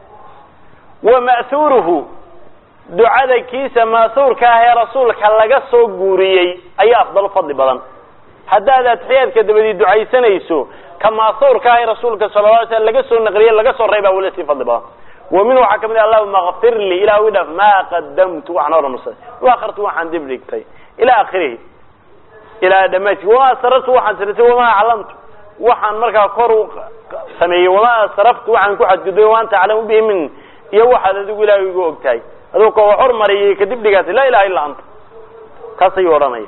ومأثوره دعاء كيس مأثور كاه رسولك هلقى سوق جوريي أي أفضل فضل بدن حتى هذا تحيات كده بدي دعاء سنيسو كمأثور كاه رسولك صلى الله عليه وسلم لقى سوق نقريه لقى سوق ريبة ولا سي فضل بدن ومنه حكمني الله مغفر لي إلى ودف ما قدمت وعن رمصة وآخرت وحن دبلكتي إلى آخره إلى دمج وما أسررت وحن سرت وما علمت وحن مركا كور سمي وما أسرفت وحن كحد قدوي وأنت تعلم به من يوحد ذو إلى يقوكتاي هذوك وحرمري كدبلكتي لا إله إلا أنت كاسي ورمي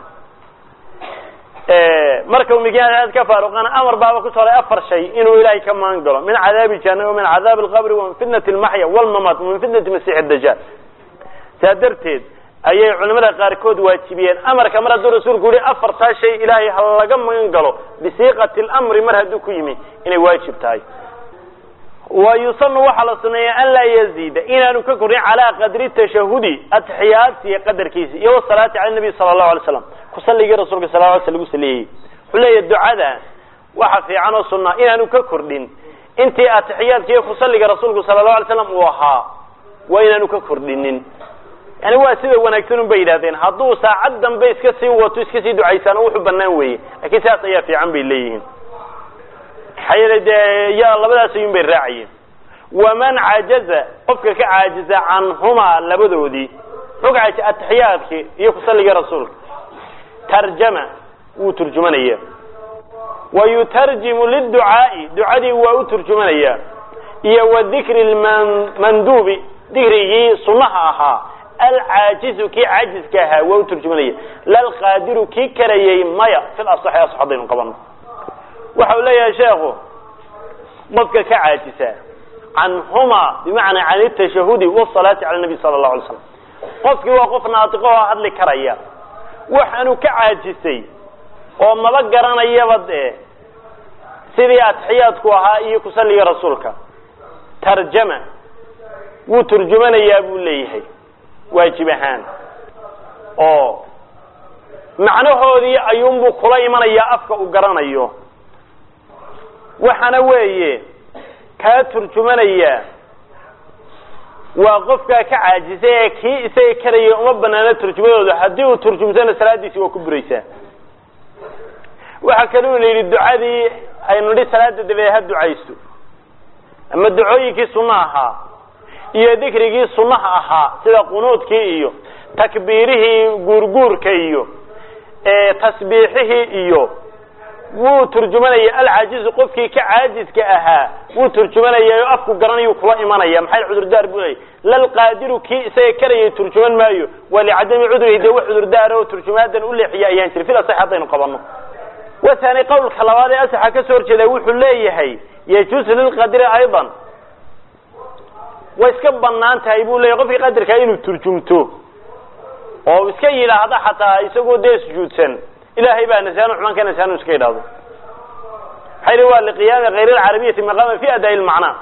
marka uu migaan ka faaruqan amar baaba ku soo afar shay inuu ilaahay ka maan galo min cadaab jahannam min cadaab al-qabr wa min fitnat al-mahya wal mamat wa min fitnat masih ad-dajjal sadarteed ayay culimada qaar kood waajibiyeen amarka mar hadduu rasuulku yiri afar taa shay ilaahay hal laga maan galo bisiiqati al-amr mar hadduu ku yimi inay waajib tahay wa yusannu wa hala sunaya an la yazida inaanu ka korin ala qadri tashahudi at-tahiyat qadarkiisa iyo salaati ala nabi sallallahu alayhi wasallam kusalliga rasuulka sallallahu alayhi wasallam saliyay xulay ducada waxa fiican oo sunna inaanu ka kordhin intii atixiyaadka iyo kusaliga rasuulku sallallahu alayhi wasallam uu ahaa waa inaanu ka kordhinin yani waa sida wanaagsan bay yiraahdeen hadduu saacad dambe iska sii wato iska sii ducaysan oo wuxuu banaan weeye laakiin saas ayaa fiican bay leeyihiin xayirada ya labadaas ayuu bay raaciyeen waman ajaza qofka ka aajiza canhuma labadoodii rugcati atixiyaadki iyo kusaliga rasuulka tarjama uu turjumanaya ويترجم للدعاء دعاء وترجمانيا iyo وذكر المندوب ذكره سنها العاجز كي عاجز كها وترجمانيا لا القادر كي كريي مايا في الاصح اصحابين قبلنا وحول يا شيخ مفك كعاجزه عنهما بمعنى عن التشهد والصلاه على النبي صلى الله عليه وسلم قفك وقف ناطقه هذا كريا وحنو كعاجزي oo maba garanayaba de sidii atixiyaadku ahaa iyo ku saliga rasuulka tarjama wuu turjumanaya buu leeyahay waajib ahaan oo macnahoodii ayuunbuu kula imanaya afka u garanayo waxana weeye ka turjumanaya waa qofka ka caajisay kii isay karayo uma banaana turjumadooda hadii uu turjumsana salaadiisi waa ku buraysaa waxa kale oo leeyahay ducadii ay nudi salaada dabeeha ducaysto ama ducooyinkii sunnaha iyo dhikrigii sunnaha ahaa sida qunuudkii iyo takbiirihii guurguurka iyo ee tasbiixihii iyo wuu turjumanaya al-ajiz qofkii ka caajiska ahaa wuu turjumanaya afku garanayo kula imanaya maxay cudur daar bulay lal qaadiru ki isay karayay turjuman maayo wali cadami cudurhi de wax cudur daar oo turjumaadan u leexiya ayaan jir fila saxadaynu qabano وثاني قول خلوات أسحة كسور كذا وحليه هي يجوز للقدر أيضا ويسكب بنان تايبو لا يقف قدر كأنه ترجمته أو يسكي إلى هذا حتى يسقو ديس جودسن إلى هيبة نسان وحمان كان نسان وسكي هذا حيث لقيام غير العربية مقام في أداء المعنى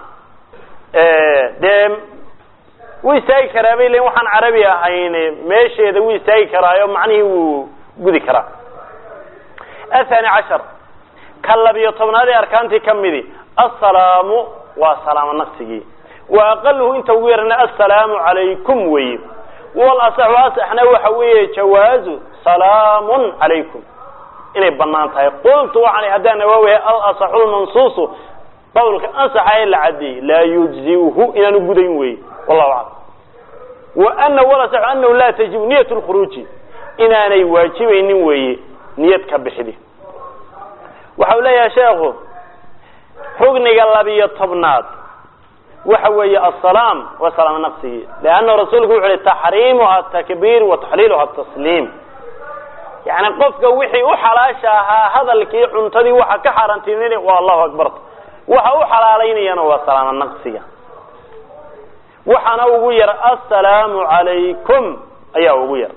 دم ويستاي كرابي لين وحن عربية هين ماشي ذا ويستاي كرايو معني وجودي كرا الثاني عشر كلا بيطمنا أركانتي كمدي السلام والسلام النفسي وأقله أنت ويرنا السلام عليكم ويب والأصح وأصح احنا وحوي جواز سلام عليكم إني بنانتها قلت وعني هدانا وهي الأصح المنصوص قولك أصح العدي لا يجزئه إلى نبودين وي والله أعلم وأنه ولا صح أنه لا تجب نية الخروج إن أنا يواجبين وي نيتك بحدي وحول يا شيخ حقني قلبي الطبنات وحوي السلام وسلام نفسه لأن رسوله يقول تحريمها التكبير وتحليلها التسليم يعني قفك وحي أحلاشها هذا الكي عنتدي وحا كحرنتيني والله أكبر وحا أحلاليني أنا وسلام النفسية وحا نوغير السلام عليكم أيها وغير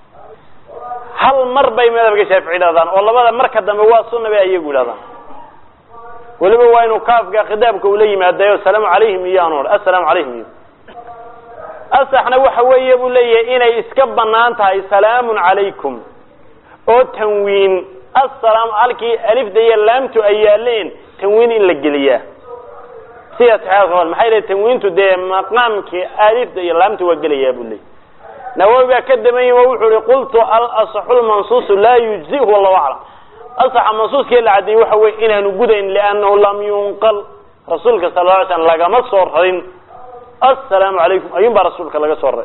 هل مر بين مذهب الشافعي هذان والله هذا مركز دم هو السنة بأي يقول هذا ولما وينو كافك خدابك ولي ما أدى السلام عليهم يا نور السلام عليهم أصحنا وحوي أبو لي إن يسكبنا أنت السلام عليكم أو تنوين السلام عليك ألف دي لام تؤيالين تنوين إلا الجلية سيئة هذا المحيل تنوين تدي مقامك ألف دي لام تؤجلية أبو لي نووي أكدمي ووحوري قلت الأصح المنصوص لا يجزئه والله أعلم أصح المنصوص كي العدي وحوي إنه نقودين لأنه لم ينقل رسولك صلى الله عليه وسلم لقى مصورين السلام عليكم أيوم برسولك لقى صورين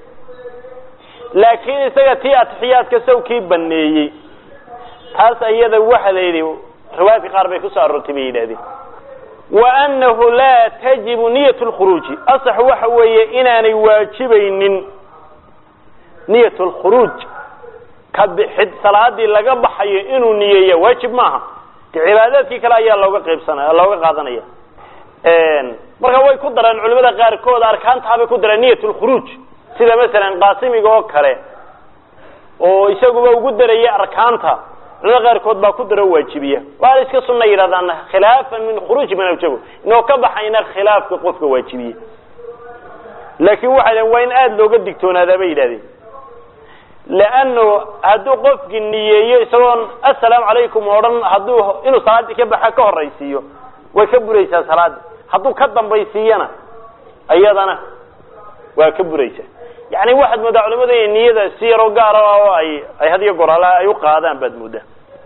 لكن إستغتي أتحيات كسوكي بنيي هل سيدا وحليلي رواية قاربي كسار رتبي هذه وأنه لا تجب نية الخروج أصح وحوي إنه واجبين نية الخروج كبحد صلاة لغا بحي إنه نية واجب معها عباداتك كلا أيها لوغا قيب سنة لوغا قادنية marka way ku daraan culimada qaar kood arkaanta bay ku daraan niyatul khuruj sida mesela qaasimiga oo kale oo isaguba ugu dareeyay arkaanta culimada qaar kood baa ku daro waajibiya waa iska sunna yiraahdaan khilaafan min khuruj min awjabo inoo ka baxayna khilaafka qofka waajibiya laakiin waxa weyn aad looga digtoonaada bay yiraahdeen لأنه هدو قف جنيه يسون السلام عليكم ورن هدو إنه صلاة كبح كهر رئيسيه ويكبر صلاة هدو كدم رئيسينا أيضا ويكبر رئيسه يعني واحد مدى علماء النية ذا سير وقارة أي أي هذه يقول لا يقع هذا بعد مدة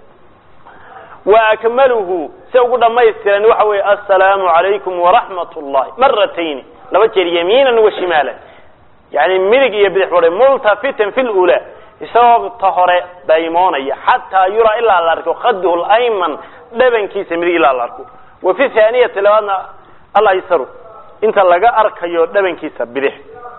وأكمله سوى ما يذكر وحوي السلام عليكم ورحمة الله مرتين لبجر يمينا وشمالا يعني ملك يبدح وري ملتفتا في الأولى يسوى الطهر دايمونية حتى يرى إلا على الأركو خده الأيمن لبن كيس ملك إلا على الأركو وفي ثانية لو أن الله يسره انت لقى أركيو لبن كيس بدح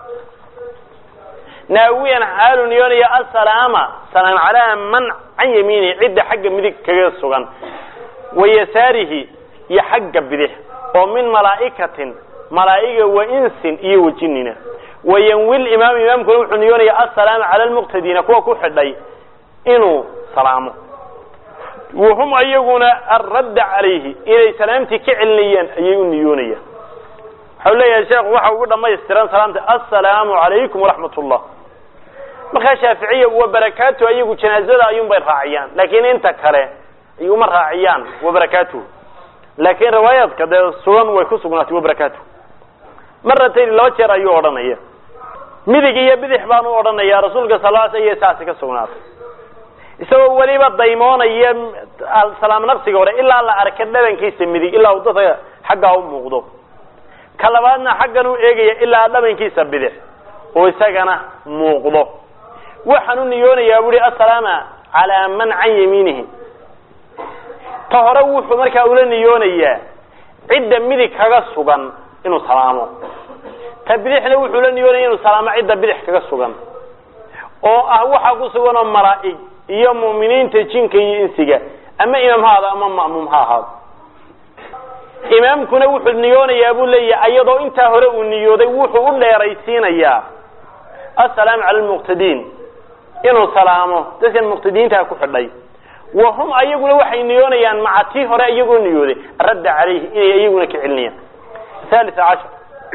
ناويا حال نيوني السلام سلام على من عن يمينه عدة حق ملك كيسوغان ويساره يحق بدح ومن ملائكة ملائكة وإنس إيو جننا وينوي الإمام إمام كل نيوني السلام على المقتدين كوا كحدي إنه سلامه وهم أيقون الرد عليه إلى سلامتي كعليا أيقون نيونيا حول يا شيخ وحاول ما يستران سلامته السلام عليكم ورحمة الله marka shaafiiciya wa barakaatu ayagu janaazada ayuun bay raaciyaan laakiin inta kale ayuu ma raaciyaan wa barakaatu laakiin riwaayadka de sugan way ku sugnaatay wa barakaatu marratay loo jeer ayuu oranaya midig iyo bidix baan u oranaya rasuulka sallallahu alayhi wasallam ka sugnaatay isagoo waliba daymoonaya salaam nafsiga hore ilaa la arkay dhabankiisa midig ilaa uu dadka xagga u muuqdo kalabaadna xaggan uu eegaya ilaa dhabankiisa bidix oo isagana muuqdo waxaanu niyoonaya wuri assalaama ala man an yaminihi tahara wuxuu markaa ula niyoonaya cidda midig kaga sugan inuu salaamo tabdixna wuxuu la niyoonaya inuu salaamo cidda bidix kaga sugan oo ah waxa ku sugan oo malaa'ig iyo muuminiinta jinka iyo insiga ama imaam hada ama ma'muum hada imaamkuna wuxuu niyoonaya abu leeyahay ayadoo inta hore uu niyooday wuxuu u dheeraysiinaya السلام على المقتدين إنه سلامه تلك المقتدين تأكل حدي وهم أيقون وحي نيونيان مع تيه رأي يقول نيوني رد عليه إيه أيقون كعلنيا ثالث عشر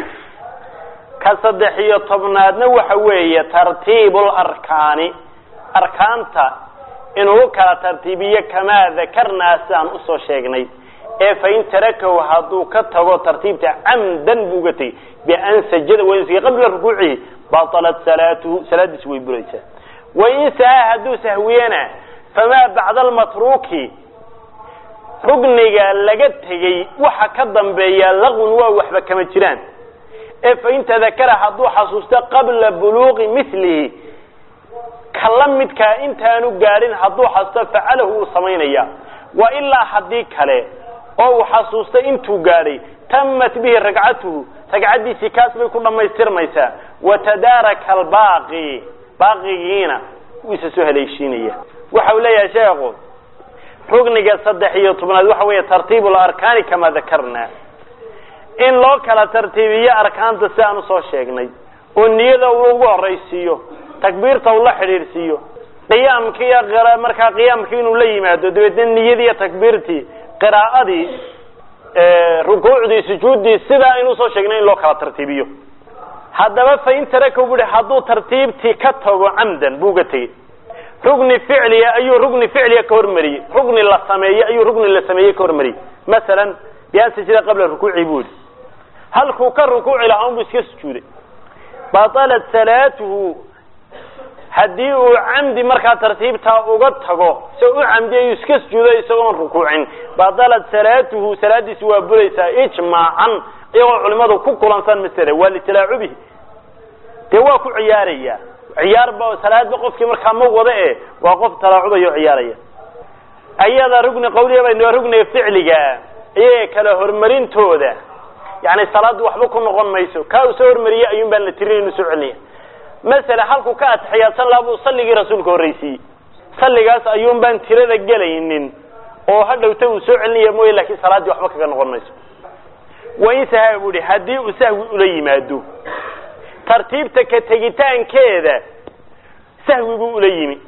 كصدحية طبناد نوحوية ترتيب الأركان أركانتا إنه كترتيبية كما ذكرنا سان أصو شيقني إيه فإن تركوا هذو كتبوا ترتيب عمدا بوغتي بأن سجد وينسي قبل ركوعه بطلت صلاته صلاة سوي بريسة وإن ساهدوا سهوينا فما بعد المتروك رقنيا لقته وحا كدنبيا لغو وحبا كما جيران فإن تذكر حدو حصوصتا قبل بلوغ مثله كلمتك انت انو قارين حدو حصوصتا فعله سمينيا وإلا حديك هلي او حصوصتا انتو قاري تمت به رقعته رقعدي سكاس بيكون لما يستر ميسا وتدارك الباقي باقيين ويسسوها ليشينية وحولي يا شيخ رقنك صدحية طبناد وحوية ترتيب الأركان كما ذكرنا إن لو كلا ترتيبية أركان تسانو صو شيخني والنية ذو الرئيسيو تكبير طولة حريرسيو قيام كيا غير مركا قيام كينو لي مادو دويدن النية دي تكبيرتي قراءة دي اه ركوع دي سجود دي سيدا إنو صو شيخني لو كلا ترتيبيو هذا فإن تركوا بدي حضو ترتيب تكتبوا عمدا بوقتي ركن فعلي أي ركن فعلي كورمري ركن الله سمية أي ركن الله سمية كورمري مثلا بيانسجد قبل الركوع عبود هل خوك الركوع لهم بسكسجود بطلت صلاته هديه عمدي مركا ترتيب تاوغتغو سو عمدي يسكسجود يسون ركوعين بطلت صلاته صلاة سوا بريسا اجماعا ايغو علماء ku kulansan misere wali tilaacubi te waa ku ciyaaraya ciyaar ba salaad ba qofkii markaa ma wada ee waa qof talaacubayo ciyaaraya ayada rugni qawliga bay noo rugni ficliga ee kala hormarintooda yaani salaad waxba ku noqon mayso ka soo hormariya ayuun baan la tirin soo celiya mesela halku ka atxiyaadsan laabu salliga rasuulka horreysii salligaas ayuun baan tirada galaynin oo hadhowta uu soo celiya mooy laakiin salaad waxba kaga noqon mayso وإن سهوا هدي وسهو إلي مادو ترتيب تكتجتان كذا سهو إلي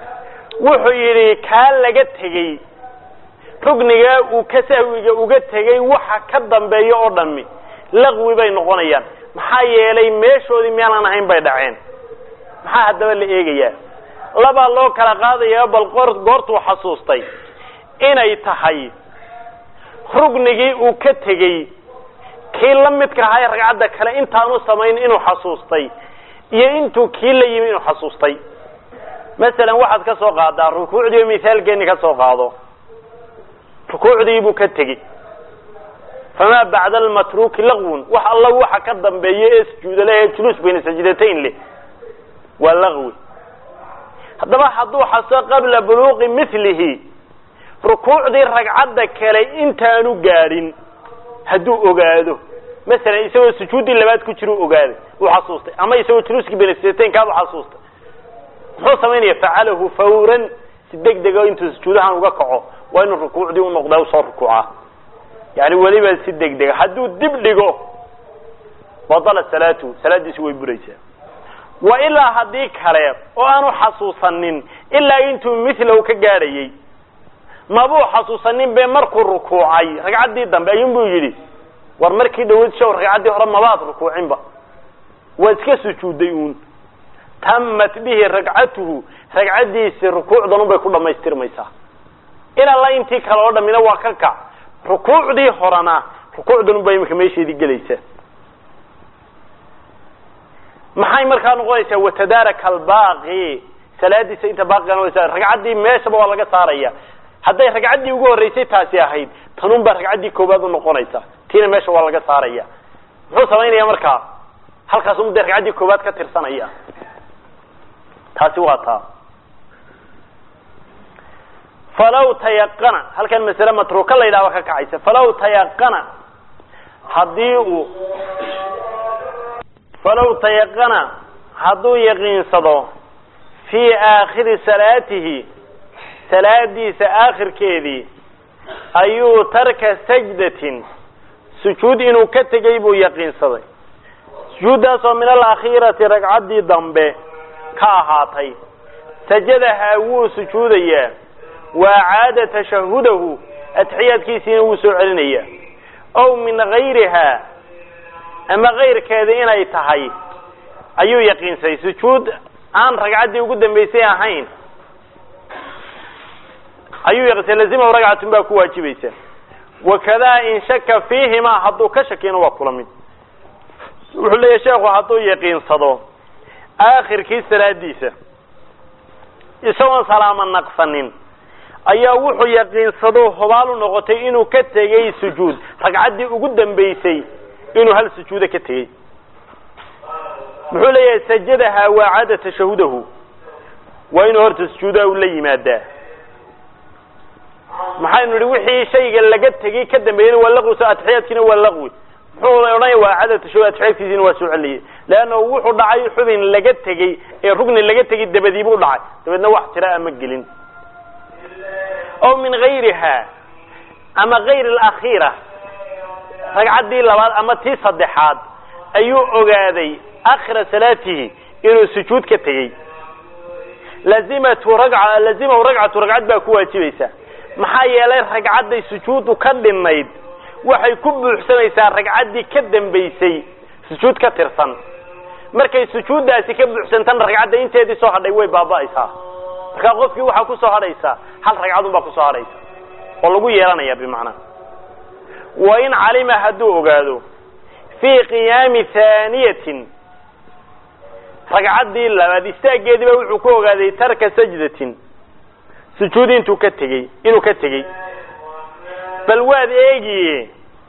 وحيري كان لقت هجي رجنيا وكسهو وجت هجي وح كدم بيوردمي لغو بين غنيان محيي لي مش ودي ميانا نهين بيدعين محا هذا اللي إيجيا laba loo kala qaadaya bal goortu xasuustay inay tahay rugnigii uu ka tegey kii la midka ahaa ragcadda kale intaanu samayn inuu xasuustay iyo intuu kii la yimi inuu xasuustay. masalan waxaad ka soo qaadaa rukuucdii misaalkeeni ka soo qaado rukuucdii buu ka tegey fama bacda almatruki lagwun wax alla waxa ka dambeeya ee sujuuda leh julus bayna sajdatayn leh waa lagwi. haddaba hadduu xaso qabla buluuqi mithlihi rukuucdii ragcadda kale intaanu gaadhin hadduu ogaado masalan isagoo sujuudii labaad ku jiro ogaaday uu xasuustay ama isagoo juluuskii bayna sajdatayn ka xasuustay muxuu sameynaya facalahu fawran si degdeg ah intuu sujuudahan uga kaco waa inuu rukuucdii u noqdaa u soo rukuuca yani waliba si degdeg hadduu dib dhigo badala salaatu salaadiisu way buraysaa. wa ilaa haddii kale oo aanu xasuusanin ilaa intuu mithlahu ka gaadhayay mabuu xasuusanin be markuu rukuucay ragcaddii dambe ayuun buu yidhi war markii dhawaad show ragcaddii hore mabaad rukuucinba waa iska sujuuday uun tamat bihi ragcatuhu ragcaddiisi rukuucdan unbay ku dhamaystirmaysaa ilaa la intii kale oo dhamina waa ka kac rukuucdii horena rukuucdan unbay imika meesheedii gelaysaa. maxay markaa noqonaysaa watadaaraka albaaqi salaadiisa inta baaqigana waysa ragcaddii meeshaba waa laga saaraya hadday ragcaddii ugu horreysay taasi ahayd tanun baa ragcaddii koowaad u noqonaysa tiina meesha waa laga saaraya. muxuu samaynaya markaa halkaas un dee ragcaddii koowaad ka tirsanaya taasi waa taa. falaw tayaqana halkan masale matruuka la yidhahdo ka kacaysa falaw tayaqana haddii uu falaw tayaqana hadduu yaqiinsado fii aakhiri salaatihi salaadiisa aakhirkeedii ayuu tarka sajdatin sujuud inuu ka tegay buu yaqiinsaday sujuuddaasoo min alakhiirati ragcaddii dambe ka ahaatay sajadahaa wuu sujuudayaa waa caada tashahudahu atxiyaadkiisiina wuu soo celinayaa ow min gayrihaa ama kayrkeeda inay tahay ayuu yaqiinsaday sujuud aan ragcaddii ugu dambaysay ahayn ayuu yaqiinsay lazimahu ragcatun baa ku waajibaysa. wakadaa in shaka fiihimaa hadduu ka shakiyana waa kula mid. wuxuu leeyahay sheekhu hadduu yaqiinsado aakhirkii salaadiisa isagoon salaamo naqsanin ayaa wuxuu yaqiinsado hobaalu noqotay inuu ka tegey sujuud ragcaddii ugu dambaysay inuu hal sujuuda ka tegey muxuu leeyahay sajadaha waa caada tashahudahu waa inuu horta sujuudaha u la yimaadaa. maxaynu idhi wixii shayga laga tegey ka dambeeyana waa laqwi soo atxiyaadkiina waa laqwi muxuu odhanaya waa caada tashahud atxiyaadkiisiina waa soo celiyey leanna wuxuu dhacay xubin laga tegey ee rugni laga tegey dabadii buu dhacay dabeedna wax tira ama gelin. ow min gayriha ama gayr alakhiira ragcaddii labaad ama tii saddexaad ayuu ogaaday akhira salaatihi inuu sujuud ka tegey lazimatu ragca lazimahu ragcatu ragcad baa ku waajibaysa. maxaa yeelay ragcadday sujuudu ka dhinayd waxay ku buuxsanaysaa ragcaddii ka dambaysay sujuud ka tirsan markay sujuuddaasi ka buuxsantan ragcadda inteedii soo hadhay way baaba'aysaa markaa qofkii waxaa ku soo hadhaysaa hal ragcadun baa kusoo hadhaysa oo lagu yeelanaya bimacnaa. wa in calima hadduu ogaado fii qiyaami haaniyatin ragcaddii labaad istaageediiba wuxuu ku ogaaday tarka sajdatin sujuud intuu ka tegey inuu ka tegey bal waad eegiye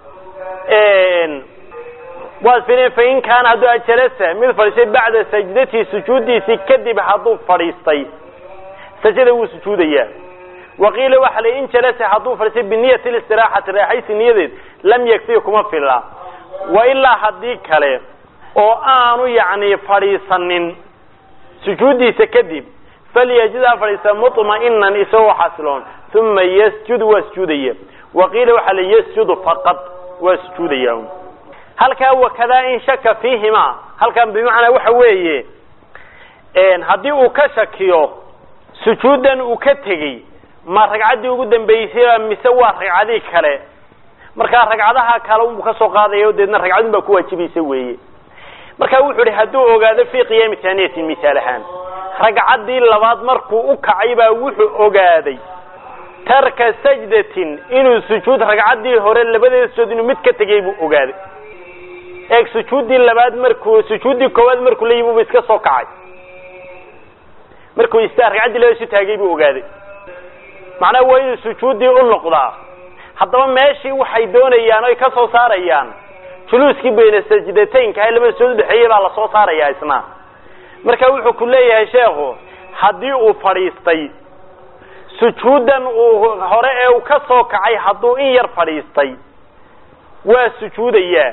waad fileen fain kaana hadduu ajalasa mid fadhiistay bacda sajdatihi sujuuddiisii kadib hadduu fadhiistay sajada wuu sujuudayaa. waqiila waxa la in jalasa hadduu fadhiistay biniyati listiraaxati raaxaysi niyadeed lam yakfi kuma filla. wa ilaa haddii kale oo aanu yacni fadhiisanin sujuuddiisa kadib falyajida fadhiista mutma'inan isagoo xasiloon uma yasjudu waa sujuudaya. waqiila waxa la yasjudu faqad waa sujuudaya. halkaa wakadaa in shaka fiihimaa halkan bimacnaa waxa weeye haddii uu ka shakiyo sujuuddan uu ka tegey ma ragcaddii ugu dambaysay mise waa ragcadii kale markaa ragcadaha kale unbuu ka soo qaadaya deedna ragcadun baa ku waajibaysa weeye. markaa wuxuu ihi hadduu ogaado fii qiyaami haaniyatin misaal ahaan ragcaddii labaad markuu u kacay baa wuxuu ogaaday tarka sajdatin inuu sujuud ragcaddii hore labadeeda sujuud inuu mid ka tegay buu ogaaday. eeg sujuuddii labaad markuu sujuuddii koowaad markuu la yimi buu iska soo kacay, markuu istaa ragcaddii labaad isu taagay buu ogaaday. macnaha waa inuu sujuuddii u noqdaa. haddaba meeshii waxay doonayaan oy ka soo saarayaan juluuskii bayna sajdataynka ee labada sujuud udhexeeyey baa lasoo saarayaa isna. marka wuxuu ku leeyahay sheekhu haddii uu fadhiistay sujuuddan uu hore ee uu ka soo kacay hadduu in yar fadhiistay waa sujuudayaa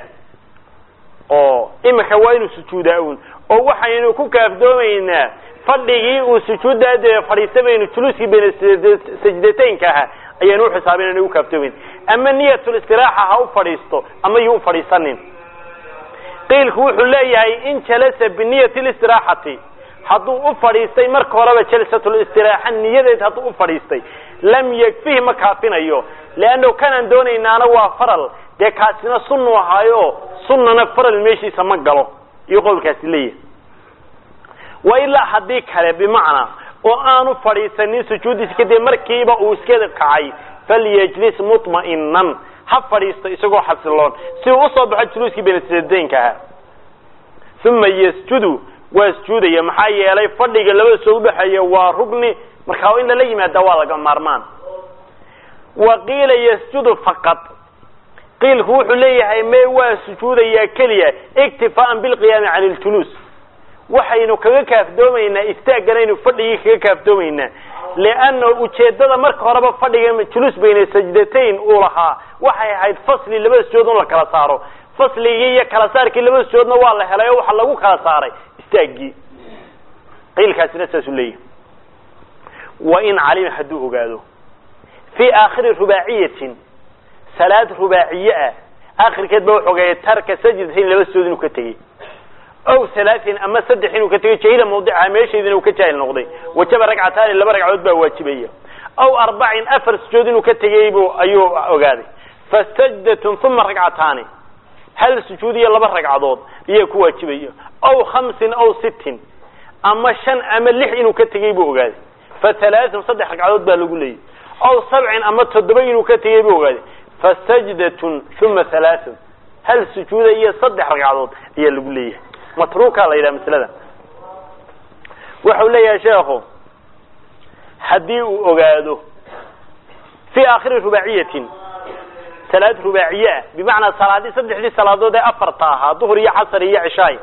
oo imika waa inuu sujuudaa uun oo waxaynu ku kaafdoomaynaa fadhigii uu sujuudda fadhiistay baynu juluuskii bayna sajdataynka ahaa ayaanu u xisaabinayna u kaaftoomayn. ama niyatul istiraaxa ha u fadhiisto ama yuu u fadhiisanin. qiilku wuxuu leeyahay in jalasa biniyati listiraaxati hadduu u fadhiistay marka horeba jalsatul istiraaxa niyadeed hadduu u fadhiistay lam yakfihi ma kaafinayo, leanno kanaan doonaynaana waa faral dee kaasina sunnu ahaayo sunnana faral meeshiisa ma galo iyo qowlkaasi leeyahay. wa ilaa haddii kale bimacnaa oo aanu fadhiisanin sujuuddiisa kadib markiiba uu iska kacay falyajlis mutma'inan ha fadhiisto isagoo xasiloon si uu usoo baxo juluuskii bayna sajdataynka ahaa. uma yasjudu waa sujuudaya maxaa yeelay fadhiga labada soo udhexeeya waa rugni, markaa in lala yimaada waa laga maarmaan. wa qiila yasjudu faqad, qiilku wuxuu leeyahay mee waa sujuudayaa keliya iktifaa'an bilqiyaami cani ljuluus. waxaynu kaga kaafdoomaynaa istaagganaynu fadhigii kaga kaafdoomaynaa, lianna ujeeddada marka horeba fadhiga juluus bayna sajdatayn uu lahaa waxay ahayd fasli labada sujuud in la kala saaro. fasligii iyo kala saarkii labada sujuudna waa la helay oo waxa lagu kala saaray istaaggii. qiilkaasina saasuu leeyahay. wa in calima hadduu ogaado fii aakhiri rubaaciyatin salaad rubaaciye ah aakhirkeed ba wuxuu ogaayay tarka sajdatayn laba sujuud inuu ka tegey aw halaatin ama saddex inuu ka tegay jahila mawdicaha meesheedina uu ka jaahil noqday wajaba ragcataani laba ragcadood baa waajibaya. aw arbacin afar sujuud inuu ka tegay buu ayuu ogaaday fasajdatun uma ragcataani hal sujuud iyo laba ragcadood ayaa ku waajibaya. aw khamsin aw sittin ama shan ama lix inuu ka tegay buu ogaaday fathalaatun saddex ragcadood baa lagu leeyahay. aw sabcin ama toddoba inuu ka tegay buu ogaaday fasajdatun uma halaathun hal sujuuda iyo saddex ragcadood ayaa lagu leeyahay. matruuka la yidhaha masalada. wuxuu leeyahay sheekhu haddii uu ogaado fii aakhiri rubaaciyatin salaad rubaaciye ah bimacnaa salaadii saddexdii salaadood ee afarta ahaa duhur iyo casar iyo cishaay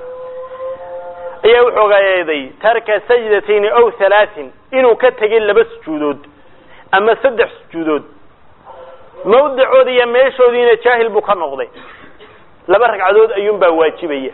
ayaa wuxuu ogaaday tarka sajdatayn aw halaatin inuu ka tegay laba sujuudood ama saddex sujuudood mawdicoodi iyo meeshoodiina jaahil buu ka noqday. laba ragcadood ayuunbaa waajibaya.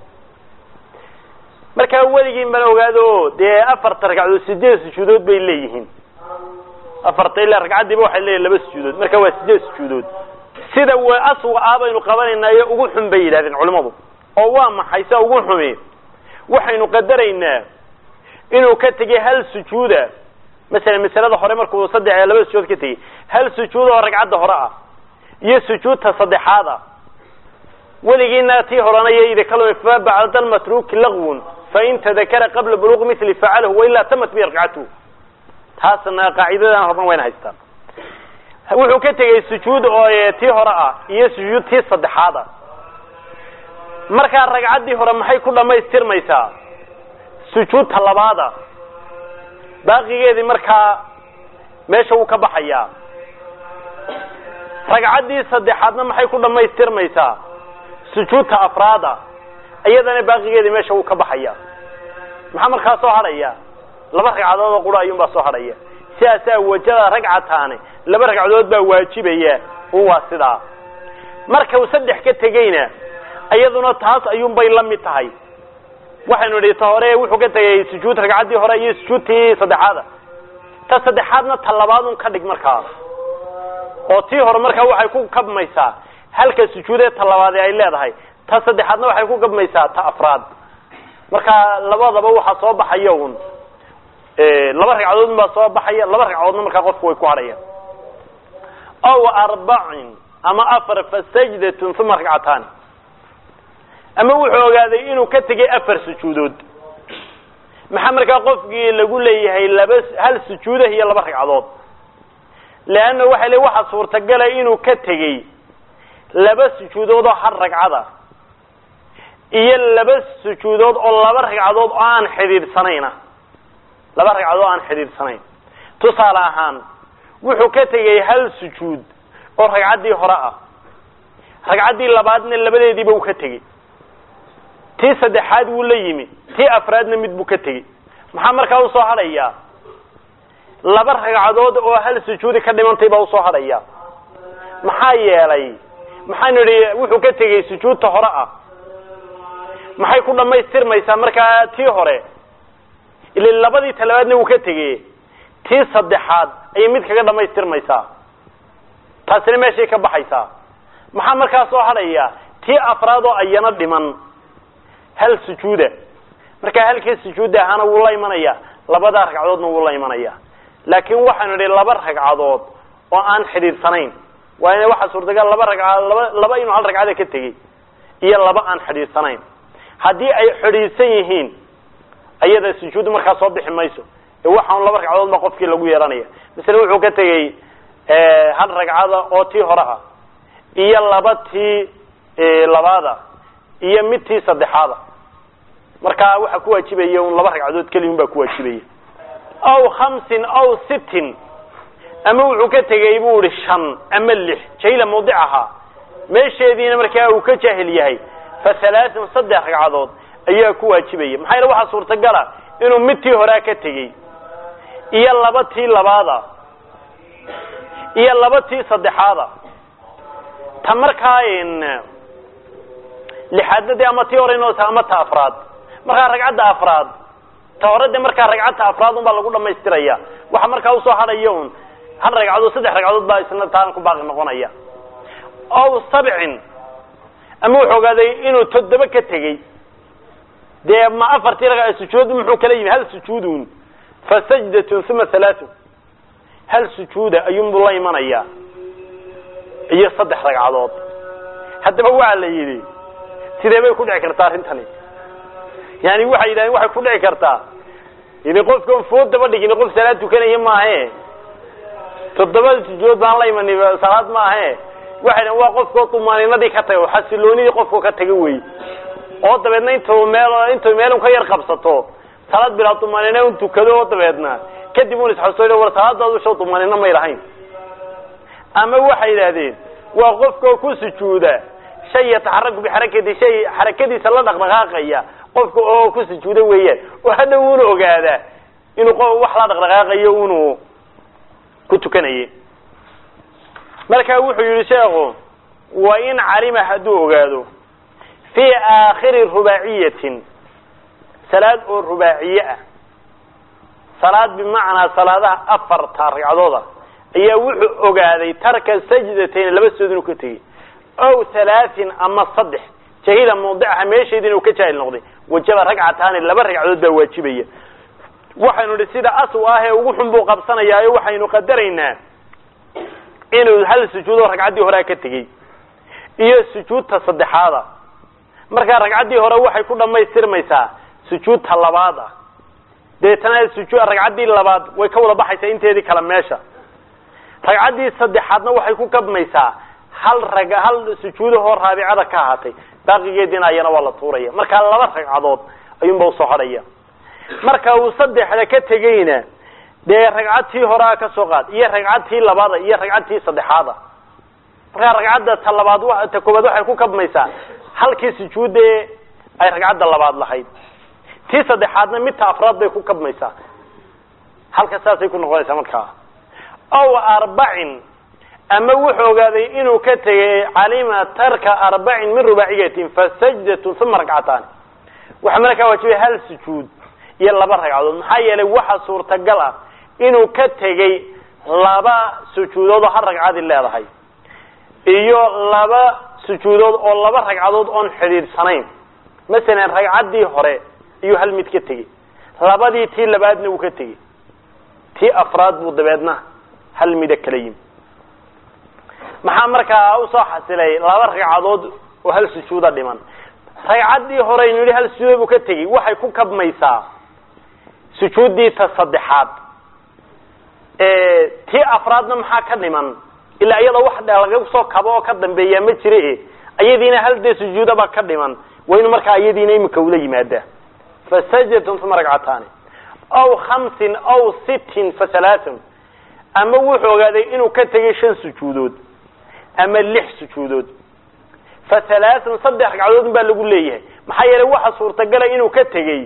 markaa weligiin baan ogaado dee afarta ragcadood sideed sujuudood bay leeyihiin. afarta ilaa ragcaddiiba waxay leeyihin laba sujuudood, marka waa sideed sujuudood. sida waa aswa ah baynu qabanaynayo ugu xun bay yidhahdeen culimmadu. oo waa maxay sa ugu xumi? waxaynu qadaraynaa inuu ka tegay hal sujuuda. masalan masalada hore markuu saddex iyo laba sujuud ka tegay hal sujuud oo ragcadda hore ah iyo sujuudta saddexaad ah weligiina tii horana yeyda kala fa ba'da matruk lagwun fa in tadakara qabla bulugh mithli fa'alahu wa illa tamat bi rag'atu. taasna qaacidadan horban wayna haystaan. wuxuu ka tegay sujuud oo tii hore ah iyo sujuud tii saddexaad ah. marka ragcaddii hore maxay ku dhamaystirmaysaa? sujuudta labaada baaqigeedii markaa meesha uu ka baxayaa. ragcaddii saddexaadna maxay ku dhamaystirmaysaa? sujuudta afraada iyadana baaqigeedii meesha uu ka baxayaa. maxaa markaa soo hadhaya? laba ragcadood oo qura ayuun baa soo hadhaya. sidaasaa wajada ragcataani laba ragcadood baa waajibaya. waa sidaa. marka uu saddex ka tegayna iyaduna taas ayuun bay la mid tahay. waxaynu nidhi ta hore wuxuu ka tegay sujuud ragcaddii hore iyo sujuudtii saddexaada. ta saddexaadna ta labaadun ka dhig markaa oo tii hore markaa waxay ku kabmaysaa halka sujuudee ta labaad ay leedahay. ta saddexaadna waxay ku kabmaysaa ta afraad. marka labadaba waxa soo baxaya uun ee laba ragcadood baa soo baxaya. laba ragcadoodna markaa qofku way ku harayaan. aw arba'in ama afar fasajdatun thumma rag'atan ama wuxuu ogaaday inuu ka tegay afar sujuudood maxaa markaa qofkii lagu leeyahay laba hal sujuudah iyo laba ragcadood laana waxa leeyahay waxa suurtagal ah inuu ka tagay laba sujuudood oo har ragcada iyo laba sujuudood oo laba ragcadood oo aan xiriirsanayna laba ragcadood aan xiriirsanayn tusaale ahaan wuxuu ka tagay hal sujuud oo ragcadii hore ah ragcadii labaadna labadeediiba uu ka tagay tii saddexaad wuu la yimi tii afraadna mid buu ka tagay maxaa markaa u soo hadhaya laba ragcadood oo hal sujuudi ka dhimantay baa u soo hadhaya maxaa yeelay maxaan nidhi wuxuu ka tagay sujuudta hore ah maxay ku dhamaystirmaysaa markaa tii hore ilaa labadii talabaadna uu ka tagay tii saddexaad ay mid kaga dhamaystirmaysaa taasina meeshay ka baxaysaa maxaa markaa soo hadhaya tii afraad oo ayana dhiman hal sujuuda marka halkii sujuuda ahana wuu la imanaya labada ragcadoodna wuu la imanaya laakiin waxaanu nidhi laba ragcadood oo aan xiriirsanayn waa in waxa suurtagal laba ragcadood laba laba inuu hal ragcada ka tagay iyo laba aan xiriirsanayn haddii ay xiriirsan yihiin ayada sujuud markaa soo bixi mayso ee waxaan laba ragcadood ma qofkii lagu yeelanaya misal wuxuu ka tagay ee hal ragcada oo tii hore ah iyo laba tii labada iyo mid tii saddexaad marka waxa ku waajibaya in laba ragcadood kaliya baa ku waajibaya aw khamsin aw sittin ama wuxuu ka tagay buu shan ama lix jayla mawdicaha meesheediina markaa uu ka jahil yahay fa thalathan saddex ragcadood ayaa ku waajibaya maxay waxa suurtagal ah inuu mid tii hore ka tagay iyo laba tii labaada iyo laba tii saddexaada ta markaa in lixaadadii ama tii hore inoo ama ta afraad markaa ragcadda afraad ta hore de markaa ragcadda afraad un baa lagu dhamaystiraya waxa markaa usoo hadhaya un hal ragcadood saddex ragcadood baa isna taan ku baaqi noqonaya aw sabcin ama wuxuu ogaaday inuu toddoba ka tegey dee ma afartii ragcad sujuud muxuu kala yimi hal sujuudun fa sajdatun thumma thalathun hal sujuuda ayuun buu la imanaya iyo saddex ragcadood haddaba waa la yidhi sidee bay ku dhici kartaa arrintani yani waxay yidhahdeen waxay ku dhici kartaa in qofkan foodaba dhigin qof salaad tukanaya maahe toddoba sujuud baan la imanay salaad maahe waxay yidhahdeen waa qofkoo tumaaniinadii ka tagay xasiloonidii qofkoo ka tagay wey oo dabeedna intuu meel intuu meel ka yar qabsato salaad bilaa tumaaniina uu tukado oo dabeedna kadib uu isxasuusto war salaadaadu soo tumaaniina ma ilahayn ama waxay yidhahdeen waa qofkoo ku sujuuda shay yataxaraku bixarakati shay xarakadiisa la dhaqdhaqaaqaya qofka oo ku sujuuda weeyaan oo hadda uu ogaada inuu qof wax la dhaqdhaqaaqayo uu ku tukanayay marka wuxuu yiri sheekhu wa in calima haduu ogaado fi aakhir rubaa'iyatin salaad oo rubaa'iyah salaad bimaana salaadaha afar ragcadooda ayaa wuxuu ogaaday tarka sajdatayn laba sujuud inuu ka tagay أو ثلاث أما صدح جهيلا موضعها ماشي دين وكجاهل نقضي وجب ركعتان لبا ركعتين واجبيه waxaynu dhisida aswaahe ugu xunbuu qabsanayaa waxaynu qadaraynaa inuu hal sujuud ragcadii hore ka tagay iyo sujuudta saddexaad marka ragcadii hore waxay ku dhameystirmaysaa sujuudta labaad deetana sujuud ragcadii labaad way ka wada baxaysaa inteedii kala meesha ragcadii saddexaadna waxay ku kabmaysaa hal rag hal sujuud hor raabicada ka ahaatay baaqigeedina ayana waa la tuuraya marka laba ragcadood ayuunba u soo hadhaya marka uu saddexda ka tagayna de ragcadii hore ka soo qaad iyo ragcadii labaad iyo ragcadii saddexaad marka ragcadda ta labaad waxa ta koobaad waxay ku kabmaysaa halkii sujuude ay ragcadda labaad lahayd tii saddexaadna mid ta afraad bay ku kabmaysaa halka saasay ku noqonaysaa marka aw arba'in ama wuxuu ogaaday inuu ka tagay calima tarka arba'in min rubaa'iyatin fasajdatu thumma rak'atan waxa markaa waajibay hal sujuud iyo laba ragcadood maxaa yeelay waxa suurtagal ah inuu ka tagay laba sujuudood oo hal ragcad leedahay iyo laba sujuudood oo laba ragcadood oo xiriirsanayn mesela ragcadii hore iyo hal mid ka tagay labadii tii labaadna uu ka tagay tii afraad buu dabeedna hal mid kala yimi maxaa markaa u soo xasilay laba ragcadood oo hal sujuud dhiman ragcadii hore inuu hal sujuud uu ka tagay waxay ku kabmaysaa sujuuddii ta saddexaad tii afraadna maxaa ka dhiman ilaa iyada wax laga soo kabo oo ka dambeeya ma jire ayadiina hal dee sujuudaba ka dhiman waynu markaa ayadiina imika ula yimaada fasajdatun thumma ragcataani aw khamsin aw sittin fasalaasun ama wuxuu ogaaday inuu ka tegay shan sujuudood ama lix sujuudood fasalaasun saddex ragcadood baa lagu leeyahay maxaa yeelay waxa suurtagala inuu ka tegay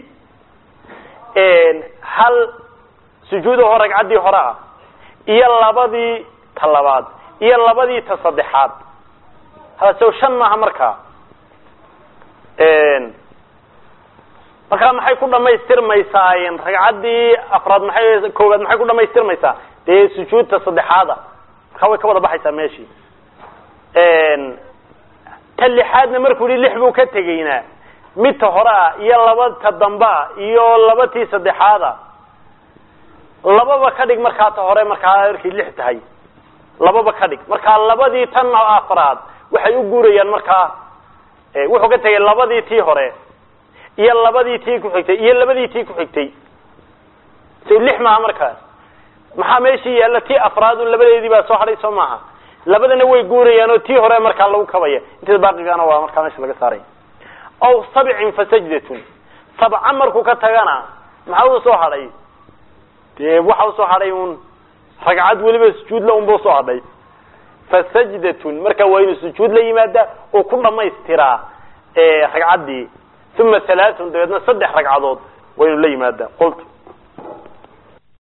hal sujuud oo ragcadii hore ah iyo labadii ta labaad iyo labadii ta saddexaad hada shan maaha markaa markaa maxay ku dhamaystirmaysaa ragcadii afraad maxay koowaad maxay ku dhamaystirmaysaa dee sujuudta saddexaada markaa way ka wada baxaysaa meeshii ta lixaadna markuu yidhi lix buu ka tegaynaa midta hore ah iyo laba ta dambe ah iyo laba tii saddexaada lababa ka dhig markaa ta hore markaa markay lix tahay lababa ka dhig markaa labadii tan afraad waxay u guurayaan markaa wuxuu ka tegay labadii tii hore iyo labadii tii ku xigtay iyo labadii tii ku xigtay soo lix maaha markaas maxaa meeshii yaalla tii afraad labadeedii baa soo hadhay soo maaha labadana way guurayaan oo tii hore markaa lagu kabaya inta baaqigana waa markaa meesha laga saaray aw sab'in fasajdatun sab'a markuu ka tagana maxaa uu soo hadhay dee waxa uu soo hadhay un ragcad waliba sujuud la un buu soo hadhay fasajdatun marka waa inuu sujuud la yimaada oo ku dhamaystiraa ragcaddii uma halaaثun dabeedna saddex ragcadood waa inuu la yimaada qultu